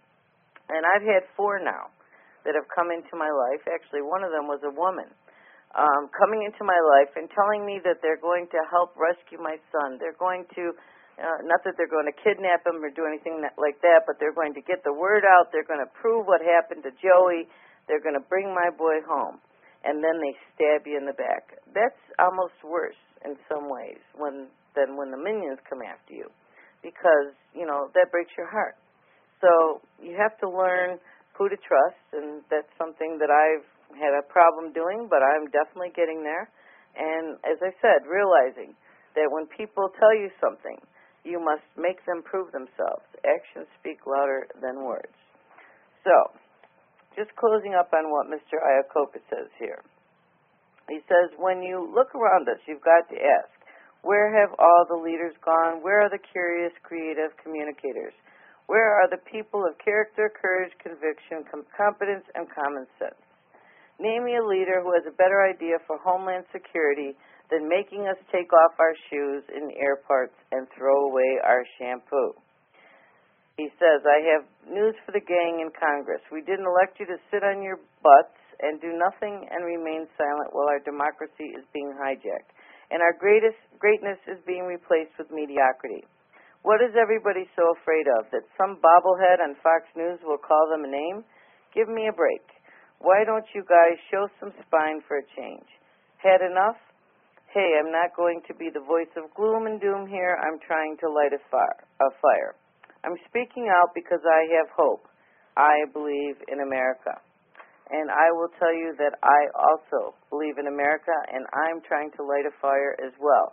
And I've had four now that have come into my life. Actually, one of them was a woman um, coming into my life and telling me that they're going to help rescue my son. They're going to Uh, not that they're going to kidnap him or do anything that, like that, but they're going to get the word out. They're going to prove what happened to Joey. They're going to bring my boy home. And then they stab you in the back. That's almost worse in some ways when than when the minions come after you, because, you know, that breaks your heart. So you have to learn who to trust, and that's something that I've had a problem doing, but I'm definitely getting there. And as I said, realizing that when people tell you something, you must make them prove themselves. Actions speak louder than words. So, just closing up on what Mister Iacocca says here. He says, when you look around us, you've got to ask, where have all the leaders gone? Where are the curious, creative communicators? Where are the people of character, courage, conviction, com- competence, and common sense? Name me a leader who has a better idea for homeland security than making us take off our shoes in airports and throw away our shampoo. He says, I have news for the gang in Congress. We didn't elect you to sit on your butts and do nothing and remain silent while our democracy is being hijacked. And our greatest greatness is being replaced with mediocrity. What is everybody so afraid of? That some bobblehead on Fox News will call them a name? Give me a break. Why don't you guys show some spine for a change? Had enough? Hey, I'm not going to be the voice of gloom and doom here. I'm trying to light a fire. A fire. I'm speaking out because I have hope. I believe in America. And I will tell you that I also believe in America, and I'm trying to light a fire as well,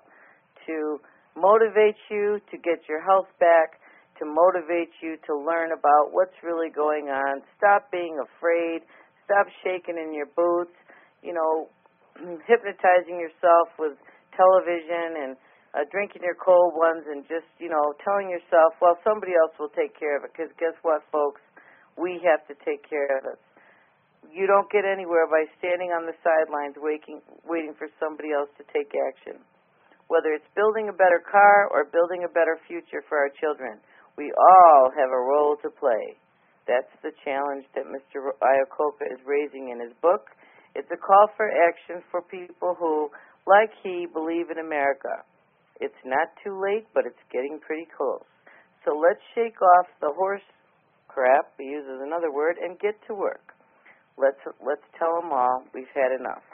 to motivate you to get your health back, to motivate you to learn about what's really going on. Stop being afraid. Stop shaking in your boots, you know, hypnotizing yourself with television and uh, drinking your cold ones and just, you know, telling yourself, well, somebody else will take care of it. Because guess what, folks? We have to take care of it. You don't get anywhere by standing on the sidelines waiting, waiting for somebody else to take action. Whether it's building a better car or building a better future for our children, we all have a role to play. That's the challenge that Mister Iacocca is raising in his book. It's a call for action for people who, like he, believe in America. It's not too late, but it's getting pretty close. So let's shake off the horse crap, he uses another word, and get to work. Let's let's tell them all we've had enough.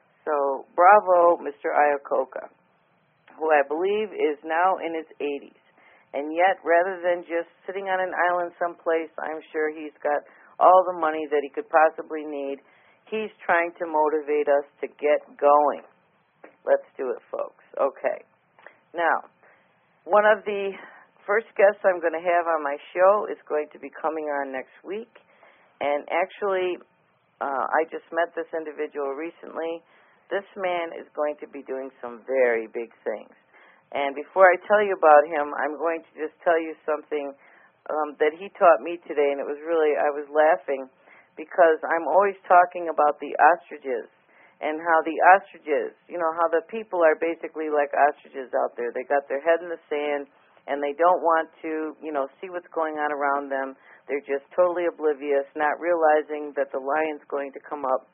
So bravo, Mister Iacocca, who I believe is now in his eighties. And yet, rather than just sitting on an island someplace, I'm sure he's got all the money that he could possibly need. He's trying to motivate us to get going. Let's do it, folks. Okay. Now, one of the first guests I'm going to have on my show is going to be coming on next week. And actually, uh, I just met this individual recently. This man is going to be doing some very big things. And before I tell you about him, I'm going to just tell you something um, that he taught me today, and it was really, I was laughing because I'm always talking about the ostriches and how the ostriches, you know, how the people are basically like ostriches out there. They got their head in the sand, and they don't want to, you know, see what's going on around them. They're just totally oblivious, not realizing that the lion's going to come up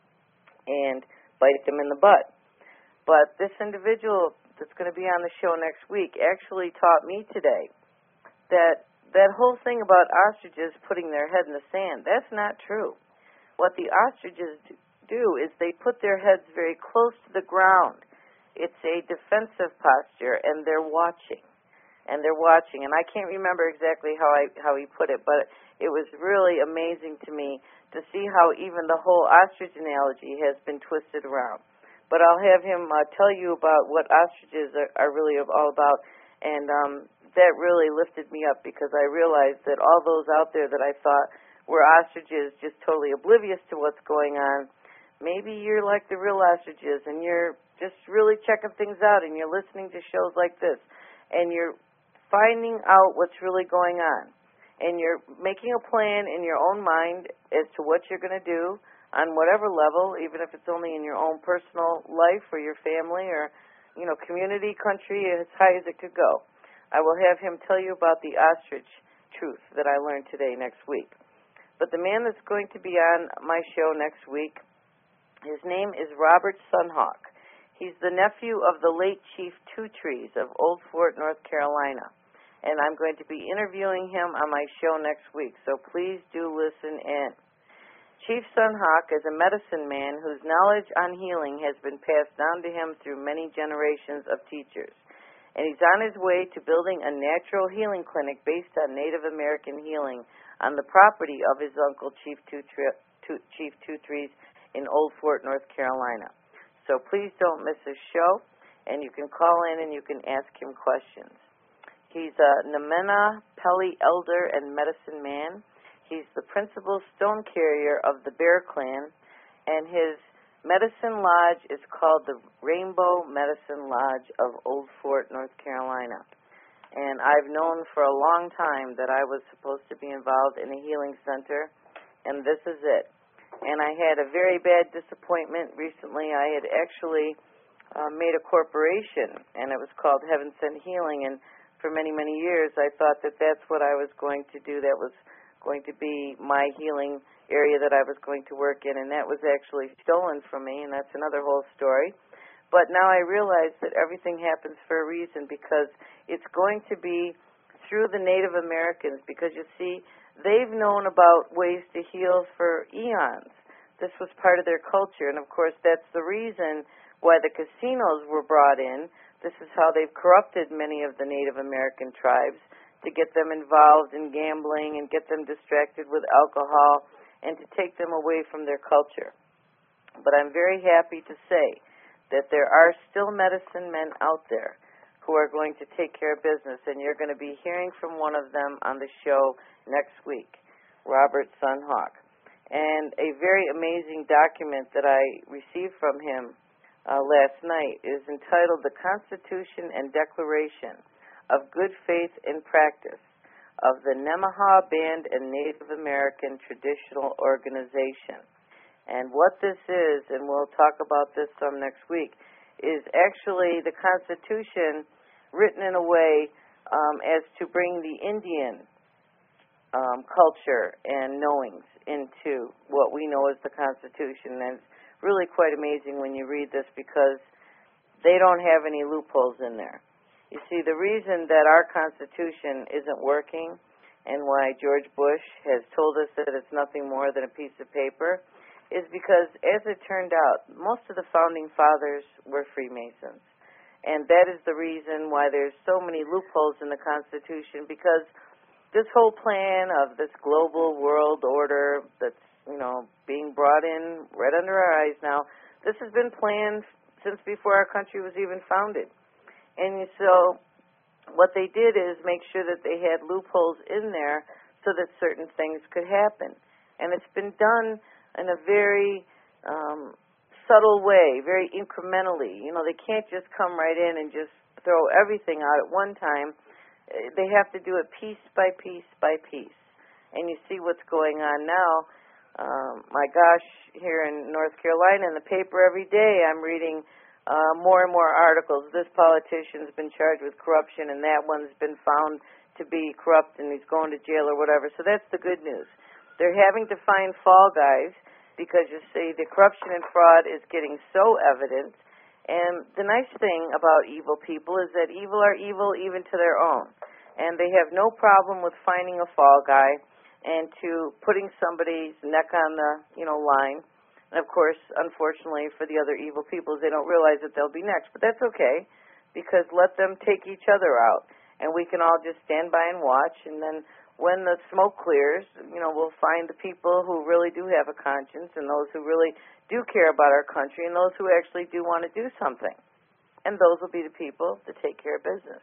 and bite them in the butt. But this individual that's going to be on the show next week actually taught me today that that whole thing about ostriches putting their head in the sand, that's not true. What the ostriches do is they put their heads very close to the ground. It's a defensive posture, and they're watching. And they're watching. And I can't remember exactly how I how he put it, but it was really amazing to me to see how even the whole ostrich analogy has been twisted around. But I'll have him uh, tell you about what ostriches are, are really all about, and um, that really lifted me up because I realized that all those out there that I thought were ostriches just totally oblivious to what's going on, maybe you're like the real ostriches, and you're just really checking things out, and you're listening to shows like this, and you're finding out what's really going on, and you're making a plan in your own mind as to what you're going to do on whatever level, even if it's only in your own personal life or your family or, you know, community, country, as high as it could go. I will have him tell you about the ostrich truth that I learned today next week. But the man that's going to be on my show next week, his name is Robert Sunhawk. He's the nephew of the late Chief Two Trees of Old Fort, North Carolina. And I'm going to be interviewing him on my show next week, so please do listen in. Chief Sunhawk is a medicine man whose knowledge on healing has been passed down to him through many generations of teachers. and he's on his way to building a natural healing clinic based on Native American healing on the property of his uncle, Chief Two, Two, Chief Two Trees in Old Fort, North Carolina. So please don't miss his show, and you can call in and you can ask him questions. He's a Namena Peli elder and medicine man. He's the principal stone carrier of the Bear Clan, and his medicine lodge is called the Rainbow Medicine Lodge of Old Fort, North Carolina. And I've known for a long time that I was supposed to be involved in a healing center, and this is it. And I had a very bad disappointment recently. I had actually uh, made a corporation, and it was called Heaven Sent Healing, and for many, many years I thought that that's what I was going to do. That was going to be my healing area that I was going to work in, and that was actually stolen from me, and that's another whole story. But now I realize that everything happens for a reason, because it's going to be through the Native Americans, because you see, they've known about ways to heal for eons. This was part of their culture, and of course that's the reason why the casinos were brought in. This is how they've corrupted many of the Native American tribes, to get them involved in gambling and get them distracted with alcohol and to take them away from their culture. But I'm very happy to say that there are still medicine men out there who are going to take care of business, and you're going to be hearing from one of them on the show next week, Robert Sunhawk. And a very amazing document that I received from him uh, last night is entitled The Constitution and Declaration of Good Faith and Practice of the Nemaha Band and Native American Traditional Organization. And what this is, and we'll talk about this some next week, is actually the Constitution written in a way um, as to bring the Indian um, culture and knowings into what we know as the Constitution. And it's really quite amazing when you read this, because they don't have any loopholes in there. You see, the reason that our Constitution isn't working, and why George Bush has told us that it's nothing more than a piece of paper, is because, as it turned out, most of the Founding Fathers were Freemasons. And that is the reason why there's so many loopholes in the Constitution, because this whole plan of this global world order that's, you know, being brought in right under our eyes now, this has been planned since before our country was even founded. And so what they did is make sure that they had loopholes in there so that certain things could happen. And it's been done in a very um, subtle way, very incrementally. You know, they can't just come right in and just throw everything out at one time. They have to do it piece by piece by piece. And you see what's going on now. Um, my gosh, here in North Carolina, in the paper every day, I'm reading Uh, more and more articles. This politician's been charged with corruption, and that one's been found to be corrupt, and he's going to jail or whatever. So that's the good news. They're having to find fall guys, because you see the corruption and fraud is getting so evident. And the nice thing about evil people is that evil are evil even to their own. And they have no problem with finding a fall guy and to putting somebody's neck on the, you know, line. And, of course, unfortunately for the other evil people, they don't realize that they'll be next. But that's okay, because let them take each other out. And we can all just stand by and watch. And then when the smoke clears, you know, we'll find the people who really do have a conscience, and those who really do care about our country, and those who actually do want to do something. And those will be the people that take care of business.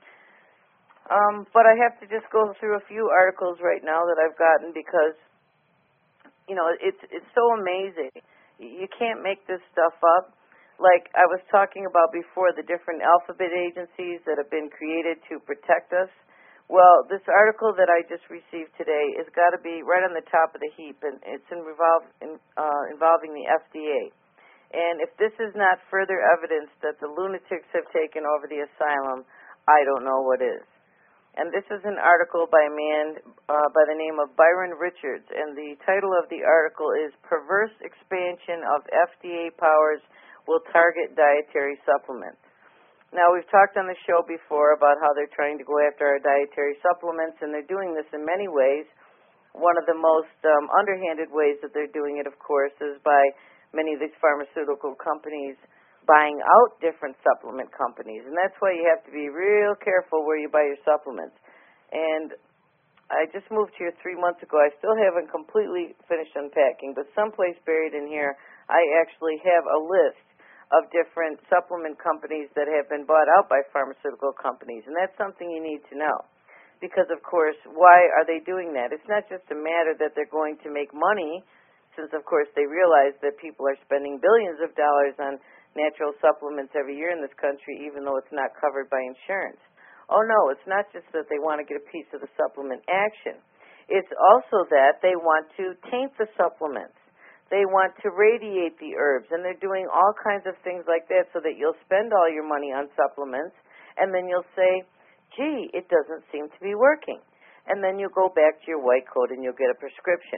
Um, but I have to just go through a few articles right now that I've gotten, because you know, it's it's so amazing. You can't make this stuff up. Like I was talking about before, the different alphabet agencies that have been created to protect us. Well, this article that I just received today has got to be right on the top of the heap, and it's in revolve, in, uh, involving the F D A. And if this is not further evidence that the lunatics have taken over the asylum, I don't know what is. And this is an article by a man uh, by the name of Byron Richards, and the title of the article is Perverse Expansion of F D A Powers Will Target Dietary Supplements. Now, we've talked on the show before about how they're trying to go after our dietary supplements, and they're doing this in many ways. One of the most um, underhanded ways that they're doing it, of course, is by many of these pharmaceutical companies buying out different supplement companies, and that's why you have to be real careful where you buy your supplements. And I just moved here three months ago. I still haven't completely finished unpacking, but someplace buried in here, I actually have a list of different supplement companies that have been bought out by pharmaceutical companies, and that's something you need to know. Because, of course, why are they doing that? It's not just a matter that they're going to make money, since, of course, they realize that people are spending billions of dollars on natural supplements every year in this country, even though it's not covered by insurance. Oh, no, it's not just that they want to get a piece of the supplement action. It's also that they want to taint the supplements. They want to radiate the herbs, and they're doing all kinds of things like that so that you'll spend all your money on supplements, and then you'll say, gee, it doesn't seem to be working. And then you'll go back to your white coat and you'll get a prescription.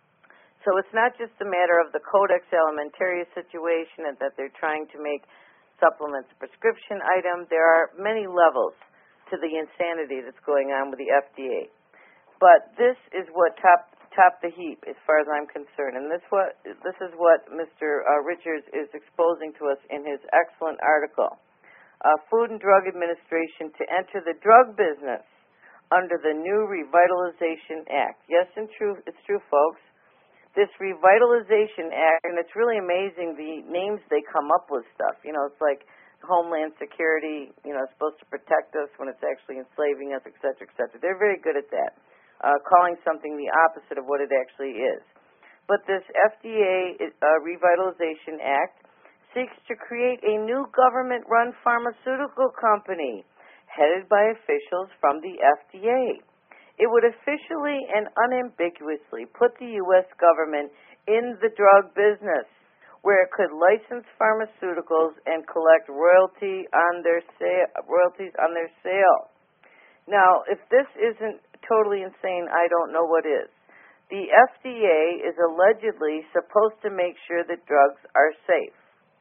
So it's not just a matter of the Codex Alimentarius situation and that they're trying to make supplements a prescription item. There are many levels to the insanity that's going on with the F D A. But this is what top top the heap as far as I'm concerned. And this what this is what Mister Uh, Richards is exposing to us in his excellent article. Uh, Food and Drug Administration to enter the drug business under the new Revitalization Act. Yes, and true, it's true, folks. This Revitalization Act, and it's really amazing the names they come up with stuff. You know, it's like Homeland Security, you know, it's supposed to protect us when it's actually enslaving us, et cetera, et cetera. They're very good at that, uh, calling something the opposite of what it actually is. But this F D A uh, Revitalization Act seeks to create a new government-run pharmaceutical company headed by officials from the F D A. It would officially and unambiguously put the U S government in the drug business, where it could license pharmaceuticals and collect royalty on their sa- royalties on their sale. Now, if this isn't totally insane, I don't know what is. The F D A is allegedly supposed to make sure that drugs are safe.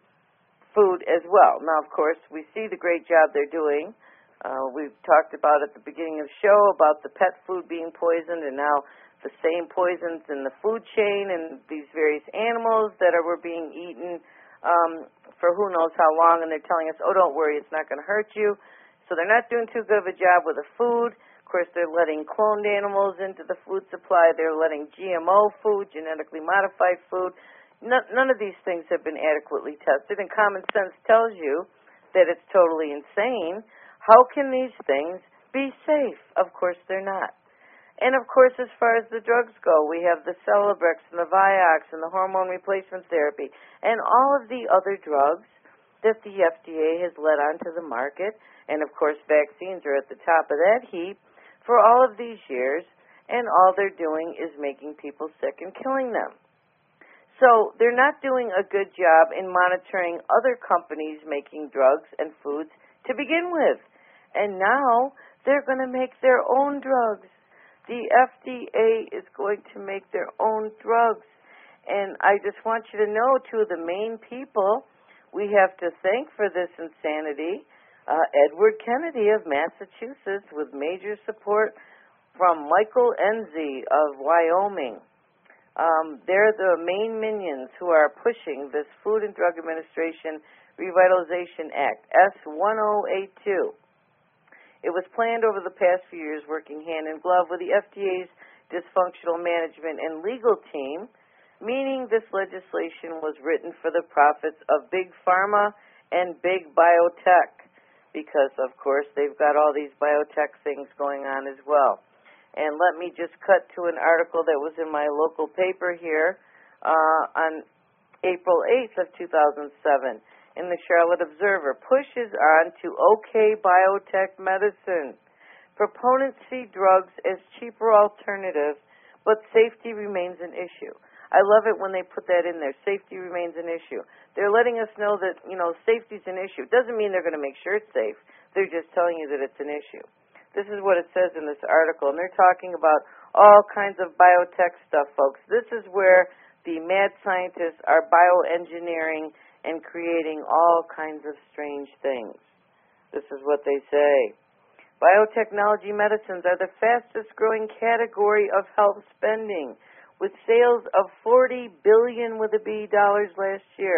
Food as well. Now, of course, we see the great job they're doing. Uh, we've talked about at the beginning of the show about the pet food being poisoned, and now the same poisons in the food chain and these various animals that are were being eaten um, for who knows how long, and they're telling us, oh, don't worry, it's not going to hurt you. So they're not doing too good of a job with the food. Of course, they're letting cloned animals into the food supply. They're letting G M O food, genetically modified food. None, none of these things have been adequately tested, and common sense tells you that it's totally insane. How can these things be safe? Of course they're not. And, of course, as far as the drugs go, we have the Celebrex and the Vioxx and the hormone replacement therapy and all of the other drugs that the F D A has let onto the market. And, of course, vaccines are at the top of that heap for all of these years, and all they're doing is making people sick and killing them. So they're not doing a good job in monitoring other companies making drugs and foods to begin with. And now they're going to make their own drugs. The F D A is going to make their own drugs. And I just want you to know, two of the main people we have to thank for this insanity, uh, Edward Kennedy of Massachusetts, with major support from Michael Enzi of Wyoming. Um, they're the main minions who are pushing this Food and Drug Administration Revitalization Act, S one oh eight two. It was planned over the past few years, working hand in glove with the F D A's dysfunctional management and legal team, meaning this legislation was written for the profits of big pharma and big biotech, because, of course, they've got all these biotech things going on as well. And let me just cut to an article that was in my local paper here uh, on April eighth of two thousand seven. In the Charlotte Observer, pushes on to OK Biotech Medicine. Proponents see drugs as cheaper alternatives, but safety remains an issue. I love it when they put that in there. Safety remains an issue. They're letting us know that, you know, safety's an issue. It doesn't mean they're going to make sure it's safe. They're just telling you that it's an issue. This is what it says in this article, and they're talking about all kinds of biotech stuff, folks. This is where the mad scientists are bioengineering and creating all kinds of strange things. This is what they say. Biotechnology medicines are the fastest growing category of health spending, with sales of forty billion dollars with a B dollars last year,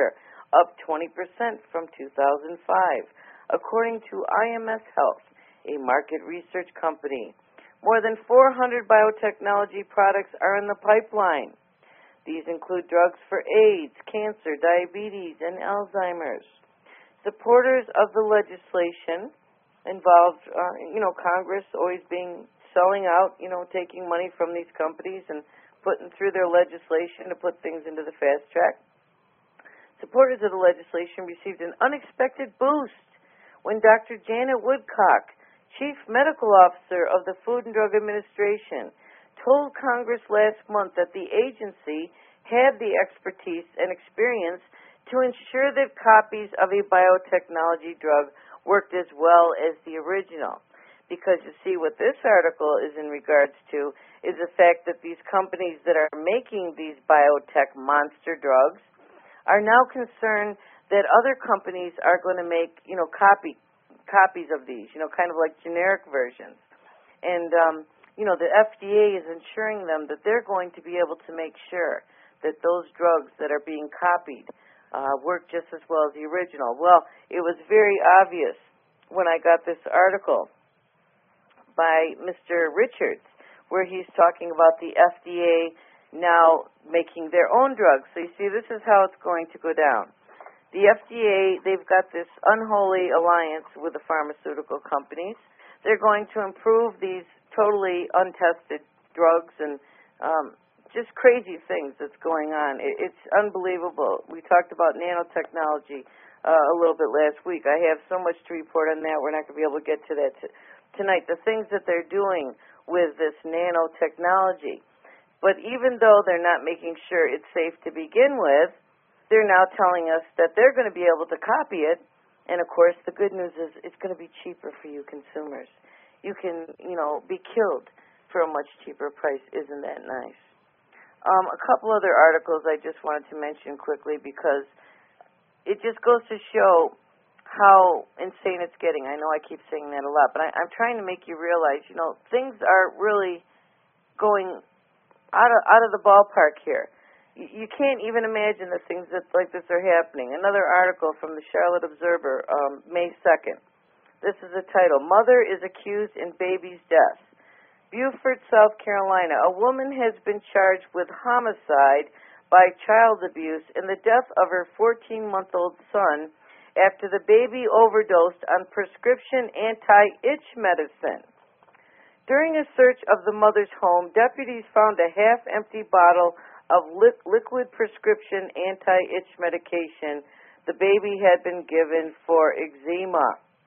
up twenty percent from two thousand five, according to I M S Health, a market research company. More than four hundred biotechnology products are in the pipeline. These include drugs for AIDS, cancer, diabetes, and Alzheimer's. Supporters of the legislation involved, uh, you know, Congress always being selling out, you know, taking money from these companies and putting through their legislation to put things into the fast track. Supporters of the legislation received an unexpected boost when Doctor Janet Woodcock, Chief Medical Officer of the Food and Drug Administration, told Congress last month that the agency had the expertise and experience to ensure that copies of a biotechnology drug worked as well as the original. Because you see, what this article is in regards to is the fact that these companies that are making these biotech monster drugs are now concerned that other companies are going to make, you know, copy copies of these, you know, kind of like generic versions. And, um, you know, the F D A is ensuring them that they're going to be able to make sure that those drugs that are being copied uh, work just as well as the original. Well, it was very obvious when I got this article by Mister Richards, where he's talking about the F D A now making their own drugs. So you see, this is how it's going to go down. The F D A, they've got this unholy alliance with the pharmaceutical companies. They're going to improve these totally untested drugs and um, just crazy things that's going on. It, it's unbelievable. We talked about nanotechnology uh, a little bit last week. I have so much to report on that. We're not going to be able to get to that t- tonight. The things that they're doing with this nanotechnology. But even though they're not making sure it's safe to begin with, they're now telling us that they're going to be able to copy it. And, of course, the good news is it's going to be cheaper for you consumers. You can, you know, be killed for a much cheaper price. Isn't that nice? Um, a couple other articles I just wanted to mention quickly because it just goes to show how insane it's getting. I know I keep saying that a lot, but I, I'm trying to make you realize, you know, things are really going out of out of the ballpark here. You, you can't even imagine the things that like this are happening. Another article from the Charlotte Observer, um, May second. This is the title: Mother is accused in baby's death. Beaufort, South Carolina. A woman has been charged with homicide by child abuse in the death of her fourteen-month-old son after the baby overdosed on prescription anti-itch medicine. During a search of the mother's home, deputies found a half-empty bottle of li- liquid prescription anti-itch medication the baby had been given for eczema.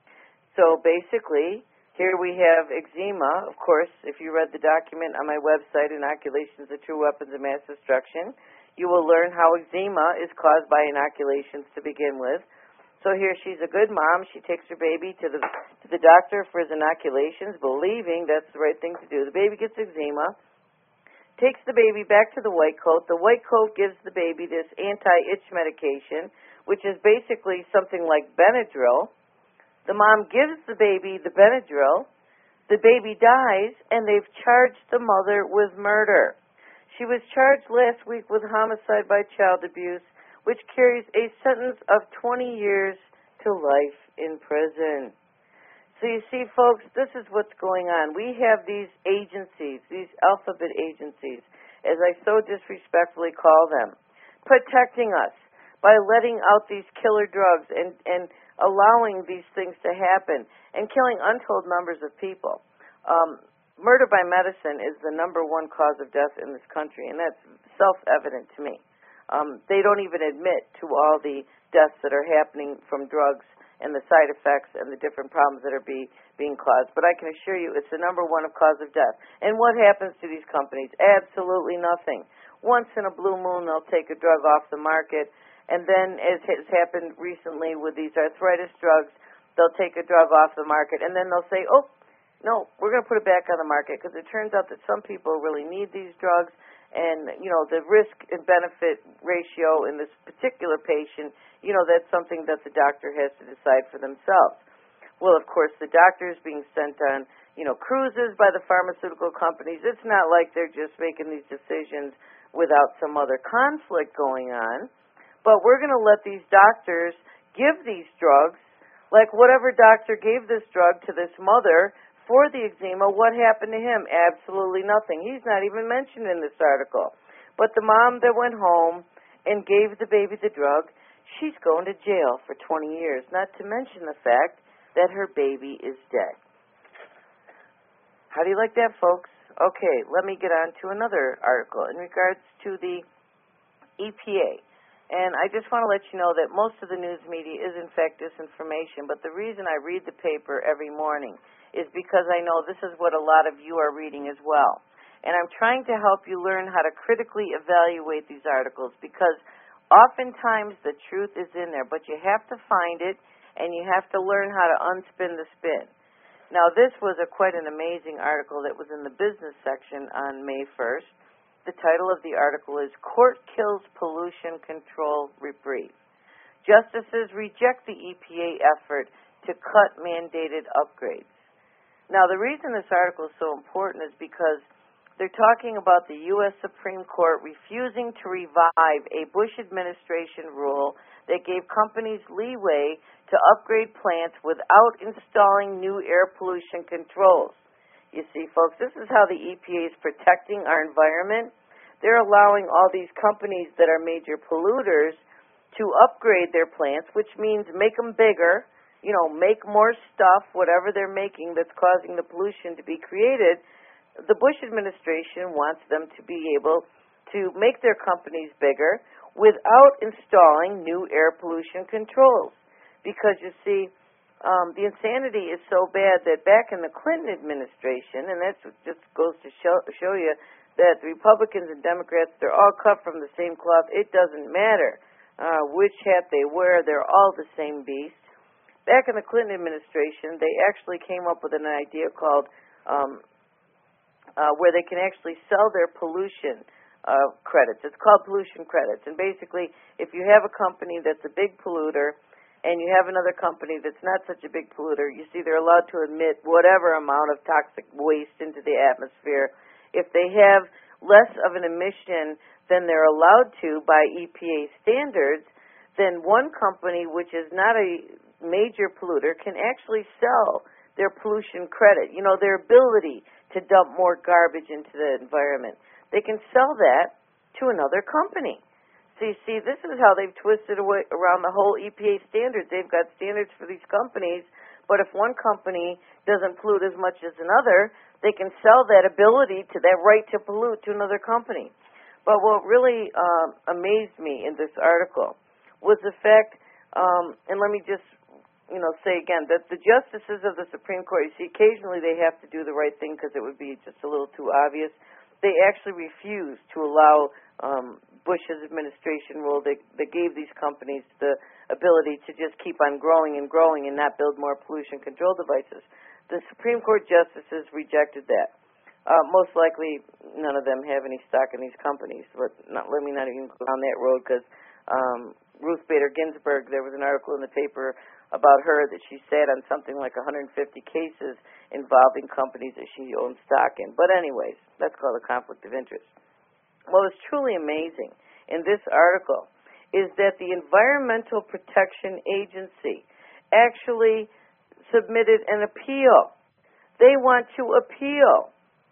So basically, here we have eczema. Of course, if you read the document on my website, Inoculations, the True Weapons of Mass Destruction, you will learn how eczema is caused by inoculations to begin with. So here she's a good mom. She takes her baby to the to the doctor for his inoculations, believing that's the right thing to do. The baby gets eczema, takes the baby back to the white coat. The white coat gives the baby this anti-itch medication, which is basically something like Benadryl. The mom gives the baby the Benadryl. The baby dies, and they've charged the mother with murder. She was charged last week with homicide by child abuse, which carries a sentence of twenty years to life in prison. So you see, folks, this is what's going on. We have these agencies, these alphabet agencies, as I so disrespectfully call them, protecting us by letting out these killer drugs and, and allowing these things to happen and killing untold numbers of people. Um, murder by medicine is the number one cause of death in this country, and that's self-evident to me. Um, they don't even admit to all the deaths that are happening from drugs and the side effects and the different problems that are be, being caused. But I can assure you it's the number one of cause of death. And what happens to these companies? Absolutely nothing. Once in a blue moon, they'll take a drug off the market. And then, as has happened recently with these arthritis drugs, they'll take a drug off the market. And then they'll say, oh, no, we're going to put it back on the market because it turns out that some people really need these drugs. And, you know, the risk and benefit ratio in this particular patient, you know, that's something that the doctor has to decide for themselves. Well, of course, the doctor is being sent on, you know, cruises by the pharmaceutical companies. It's not like they're just making these decisions without some other conflict going on. but we're going to let these doctors give these drugs, like whatever doctor gave this drug to this mother for the eczema, what happened to him? Absolutely nothing. He's not even mentioned in this article. But the mom that went home and gave the baby the drug, she's going to jail for twenty years, not to mention the fact that her baby is dead. How do you like that, folks? Okay, let me get on to another article in regards to the E P A. And I just want to let you know that most of the news media is, in fact, disinformation. But the reason I read the paper every morning is because I know this is what a lot of you are reading as well. And I'm trying to help you learn how to critically evaluate these articles, because oftentimes the truth is in there, but you have to find it, and you have to learn how to unspin the spin. Now, this was a quite an amazing article that was in the business section on May first. The title of the article is Court Kills Pollution Control Reprieve. Justices reject the E P A effort to cut mandated upgrades. Now, the reason this article is so important is because they're talking about the U S Supreme Court refusing to revive a Bush administration rule that gave companies leeway to upgrade plants without installing new air pollution controls. You see, folks, this is how the E P A is protecting our environment. They're allowing all these companies that are major polluters to upgrade their plants, which means make them bigger, you know, make more stuff, whatever they're making that's causing the pollution to be created. The Bush administration wants them to be able to make their companies bigger without installing new air pollution controls. Because, you see, um, the insanity is so bad that back in the Clinton administration, and that just goes to show, show you that the Republicans and Democrats, they're all cut from the same cloth. It doesn't matter uh, which hat they wear. They're all the same beast. Back in the Clinton administration, they actually came up with an idea called um, uh, where they can actually sell their pollution Uh, credits. It's called pollution credits. And basically, if you have a company that's a big polluter and you have another company that's not such a big polluter, you see they're allowed to emit whatever amount of toxic waste into the atmosphere. If they have less of an emission than they're allowed to by E P A standards, then one company, which is not a major polluter, can actually sell their pollution credit, you know, their ability to dump more garbage into the environment. They can sell that to another company. So you see, this is how they've twisted away around the whole E P A standards. They've got standards for these companies, but if one company doesn't pollute as much as another, they can sell that ability to that right to pollute to another company. But what really uh, amazed me in this article was the fact, um, and let me just you know, say again, that the justices of the Supreme Court, you see, occasionally they have to do the right thing because it would be just a little too obvious. They actually refused to allow um, Bush's administration rule that, that gave these companies the ability to just keep on growing and growing and not build more pollution control devices. The Supreme Court justices rejected that. Uh, most likely, none of them have any stock in these companies, but not, let me not even go down that road because um, Ruth Bader Ginsburg, there was an article in the paper about her that she sat on something like one hundred fifty cases involving companies that she owned stock in. But anyways, that's called a conflict of interest. What was truly amazing in this article is that the Environmental Protection Agency actually submitted an appeal. They want to appeal,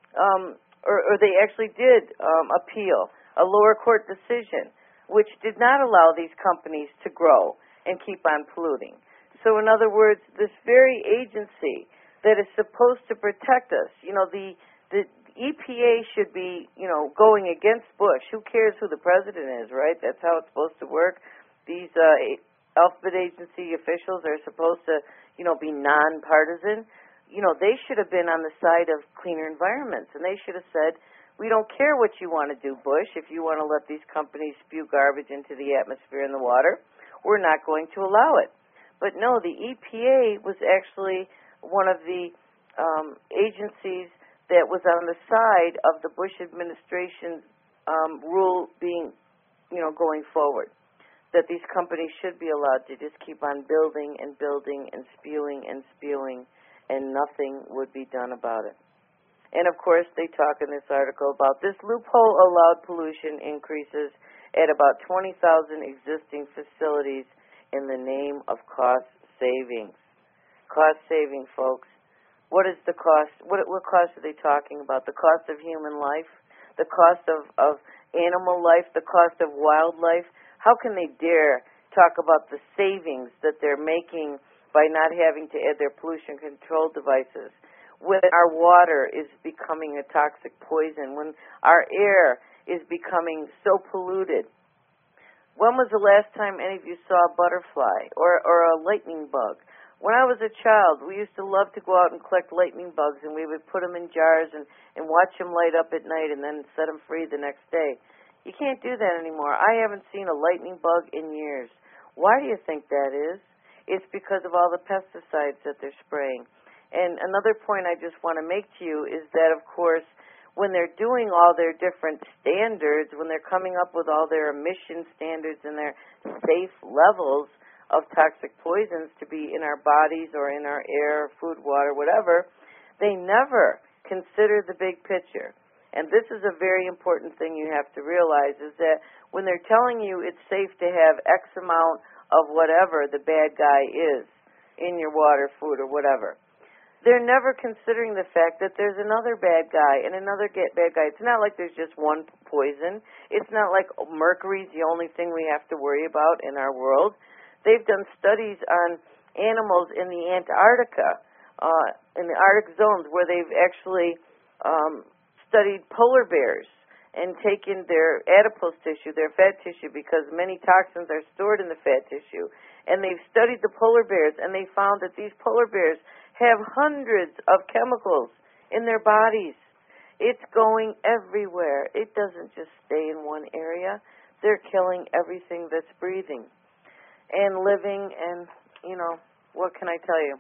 um, or, or they actually did um, appeal a lower court decision which did not allow these companies to grow and keep on polluting. So in other words, this very agency that is supposed to protect us, you know, the the E P A should be, you know, going against Bush. Who cares who the president is, right? That's how it's supposed to work. These uh, alphabet agency officials are supposed to, you know, be nonpartisan. You know, they should have been on the side of cleaner environments, and they should have said, we don't care what you want to do, Bush. If you want to let these companies spew garbage into the atmosphere and the water, we're not going to allow it. But no, the E P A was actually one of the um, agencies that was on the side of the Bush administration um, rule being, you know, going forward, that these companies should be allowed to just keep on building and building and spewing and spewing, and nothing would be done about it. And, of course, they talk in this article about this loophole allowed pollution increases at about twenty thousand existing facilities in the name of cost savings. Cost saving, folks. What is the cost? What, what cost are they talking about? The cost of human life? The cost of, of animal life? The cost of wildlife? How can they dare talk about the savings that they're making by not having to add their pollution control devices? When our water is becoming a toxic poison, when our air is becoming so polluted. When was the last time any of you saw a butterfly or, or a lightning bug? When I was a child, we used to love to go out and collect lightning bugs, and we would put them in jars and, and watch them light up at night and then set them free the next day. You can't do that anymore. I haven't seen a lightning bug in years. Why do you think that is? It's because of all the pesticides that they're spraying. And another point I just want to make to you is that, of course, when they're doing all their different standards, when they're coming up with all their emission standards and their safe levels of toxic poisons to be in our bodies or in our air, food, water, whatever, they never consider the big picture. And this is a very important thing you have to realize, is that when they're telling you it's safe to have X amount of whatever the bad guy is in your water, food, or whatever, they're never considering the fact that there's another bad guy and another bad guy. It's not like there's just one poison. It's not like mercury's the only thing we have to worry about in our world. They've done studies on animals in the Antarctica, uh, in the Arctic zones, where they've actually um, studied polar bears and taken their adipose tissue, their fat tissue, because many toxins are stored in the fat tissue. And they've studied the polar bears, and they found that these polar bears have hundreds of chemicals in their bodies. It's going everywhere. It doesn't just stay in one area. They're killing everything that's breathing and living, and, you know, what can I tell you?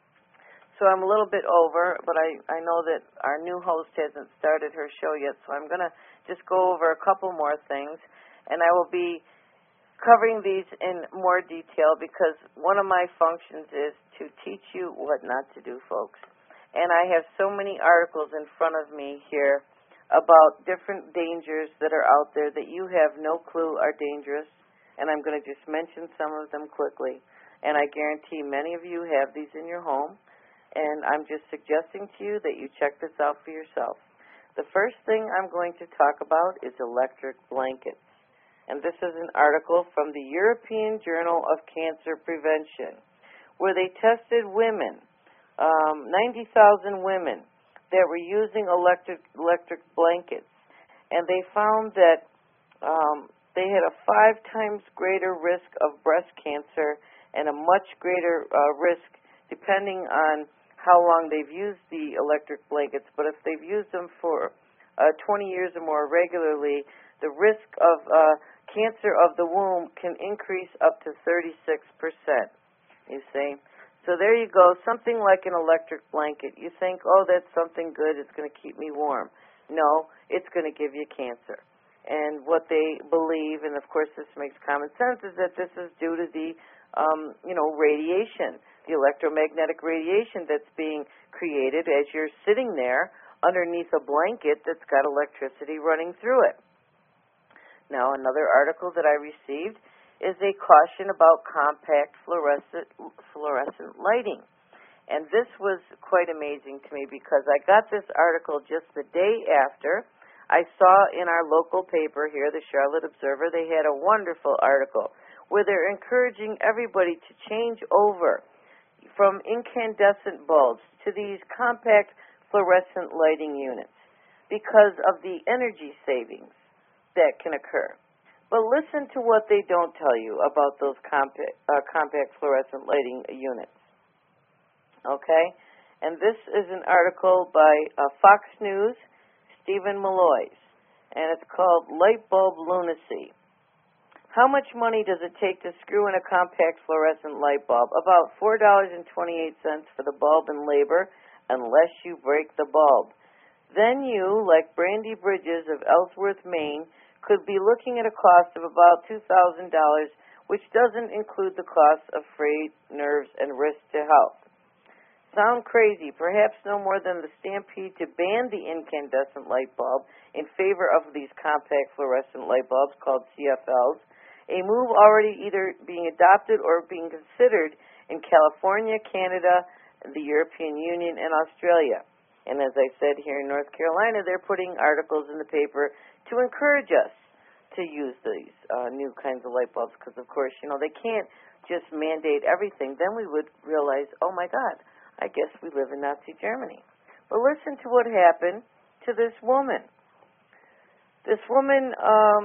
So I'm a little bit over, but I, I know that our new host hasn't started her show yet, so I'm going to just go over a couple more things, and I will be covering these in more detail because one of my functions is to teach you what not to do, folks. And I have so many articles in front of me here about different dangers that are out there that you have no clue are dangerous. And I'm going to just mention some of them quickly. And I guarantee many of you have these in your home. And I'm just suggesting to you that you check this out for yourself. The first thing I'm going to talk about is electric blankets. And this is an article from the European Journal of Cancer Prevention, where they tested women, um, ninety thousand women, that were using electric, electric blankets. And they found that um, they had a five times greater risk of breast cancer and a much greater uh, risk depending on how long they've used the electric blankets. But if they've used them for uh, twenty years or more regularly, the risk of uh, cancer of the womb can increase up to thirty-six percent, you see. So there you go, something like an electric blanket. You think, oh, that's something good, it's going to keep me warm. No, it's going to give you cancer. And what they believe, and of course this makes common sense, is that this is due to the, um, you know, radiation, the electromagnetic radiation that's being created as you're sitting there underneath a blanket that's got electricity running through it. Now, another article that I received is a caution about compact fluorescent, fluorescent lighting. And this was quite amazing to me because I got this article just the day after I saw in our local paper here, the Charlotte Observer, they had a wonderful article where they're encouraging everybody to change over from incandescent bulbs to these compact fluorescent lighting units because of the energy savings that can occur. But listen to what they don't tell you about those compact, uh, compact fluorescent lighting units. Okay? And this is an article by uh, Fox News, Stephen Malloy, and it's called Light Bulb Lunacy. How much money does it take to screw in a compact fluorescent light bulb? About four dollars and twenty-eight cents for the bulb and labor, unless you break the bulb. Then you, like Brandy Bridges of Ellsworth, Maine, could be looking at a cost of about two thousand dollars, which doesn't include the cost of frayed nerves and wrists to help. Sound crazy, perhaps no more than the stampede to ban the incandescent light bulb in favor of these compact fluorescent light bulbs called C F Ls, a move already either being adopted or being considered in California, Canada, the European Union, and Australia. And as I said, here in North Carolina, they're putting articles in the paper to encourage us to use these uh, new kinds of light bulbs because, of course, you know, they can't just mandate everything. Then we would realize, oh, my God, I guess we live in Nazi Germany. But listen to what happened to this woman. This woman, um,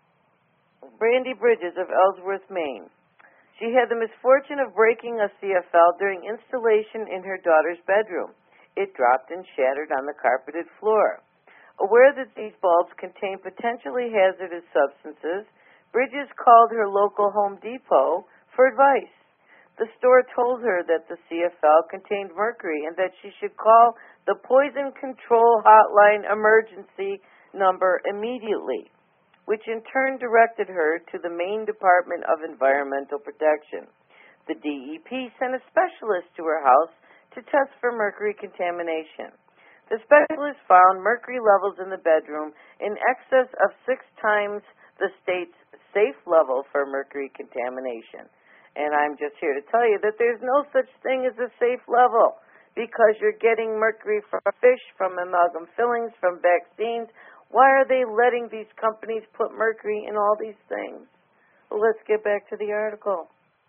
Brandy Bridges of Ellsworth, Maine. She had the misfortune of breaking a C F L during installation in her daughter's bedroom. It dropped and shattered on the carpeted floor. Aware that these bulbs contain potentially hazardous substances, Bridges called her local Home Depot for advice. The store told her that the C F L contained mercury and that she should call the Poison Control Hotline emergency number immediately, which in turn directed her to the Maine Department of Environmental Protection. The D E P sent a specialist to her house to test for mercury contamination. The specialist found mercury levels in the bedroom in excess of six times the state's safe level for mercury contamination. And I'm just here to tell you that there's no such thing as a safe level because you're getting mercury from fish, from amalgam fillings, from vaccines. Why are they letting these companies put mercury in all these things? Well, let's get back to the article.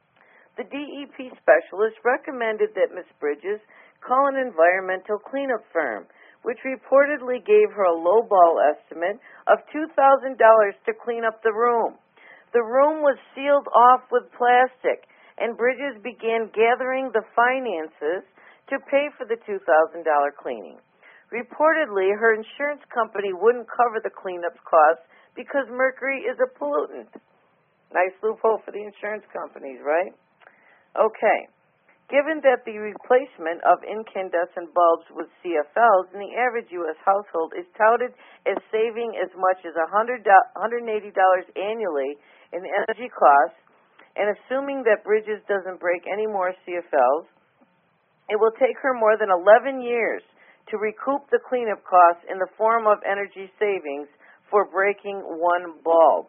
The D E P specialist recommended that Miss Bridges call an environmental cleanup firm, which reportedly gave her a lowball estimate of two thousand dollars to clean up the room. The room was sealed off with plastic, and Bridges began gathering the finances to pay for the two thousand dollars cleaning. Reportedly, her insurance company wouldn't cover the cleanup costs because mercury is a pollutant. Nice loophole for the insurance companies, right? Okay. Given that the replacement of incandescent bulbs with C F Ls in the average U S household is touted as saving as much as one hundred dollars, one hundred eighty dollars annually in energy costs, and assuming that Bridges doesn't break any more C F Ls, it will take her more than eleven years to recoup the cleanup costs in the form of energy savings for breaking one bulb.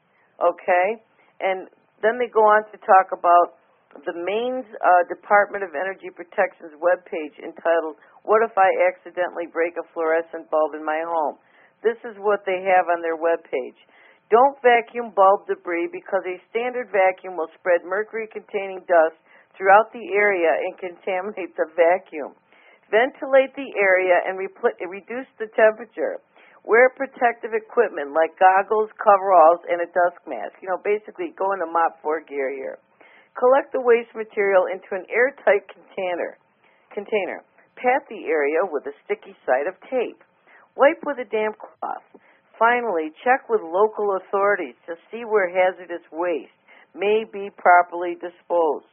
Okay? And then they go on to talk about the Maine's uh, Department of Energy Protection's webpage entitled, What If I Accidentally Break a Fluorescent Bulb in My Home? This is what they have on their webpage. Don't vacuum bulb debris because a standard vacuum will spread mercury-containing dust throughout the area and contaminate the vacuum. Ventilate the area and repl- reduce the temperature. Wear protective equipment like goggles, coveralls, and a dust mask. You know, basically go into Mop four gear here. Collect the waste material into an airtight container. Container. Pat the area with a sticky side of tape. Wipe with a damp cloth. Finally, check with local authorities to see where hazardous waste may be properly disposed.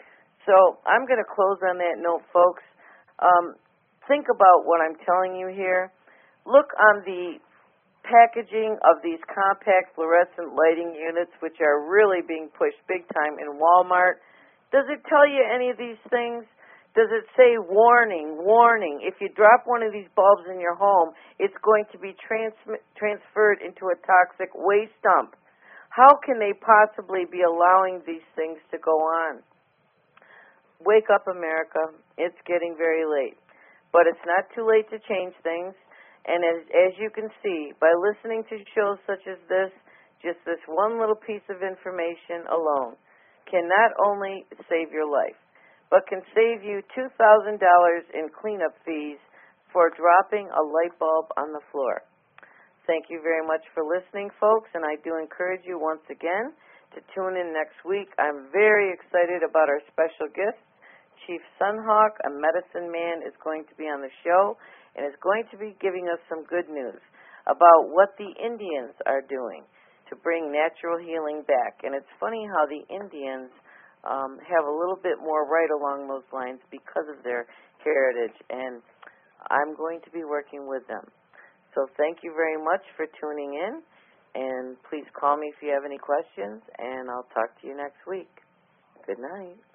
So I'm going to close on that note, folks. Um, think about what I'm telling you here. Look on the packaging of these compact fluorescent lighting units, which are really being pushed big time in Walmart. Does it tell you any of these things? Does it say, warning, warning, if you drop one of these bulbs in your home, it's going to be trans- transferred into a toxic waste dump? How can they possibly be allowing these things to go on? Wake up, America. It's getting very late. But it's not too late to change things. And as, as you can see, by listening to shows such as this, just this one little piece of information alone can not only save your life, but can save you two thousand dollars in cleanup fees for dropping a light bulb on the floor. Thank you very much for listening, folks, and I do encourage you once again to tune in next week. I'm very excited about our special guest. Chief Sunhawk, a medicine man, is going to be on the show and is going to be giving us some good news about what the Indians are doing to bring natural healing back. And it's funny how the Indians um, have a little bit more right along those lines because of their heritage, and I'm going to be working with them. So thank you very much for tuning in, and please call me if you have any questions, and I'll talk to you next week. Good night.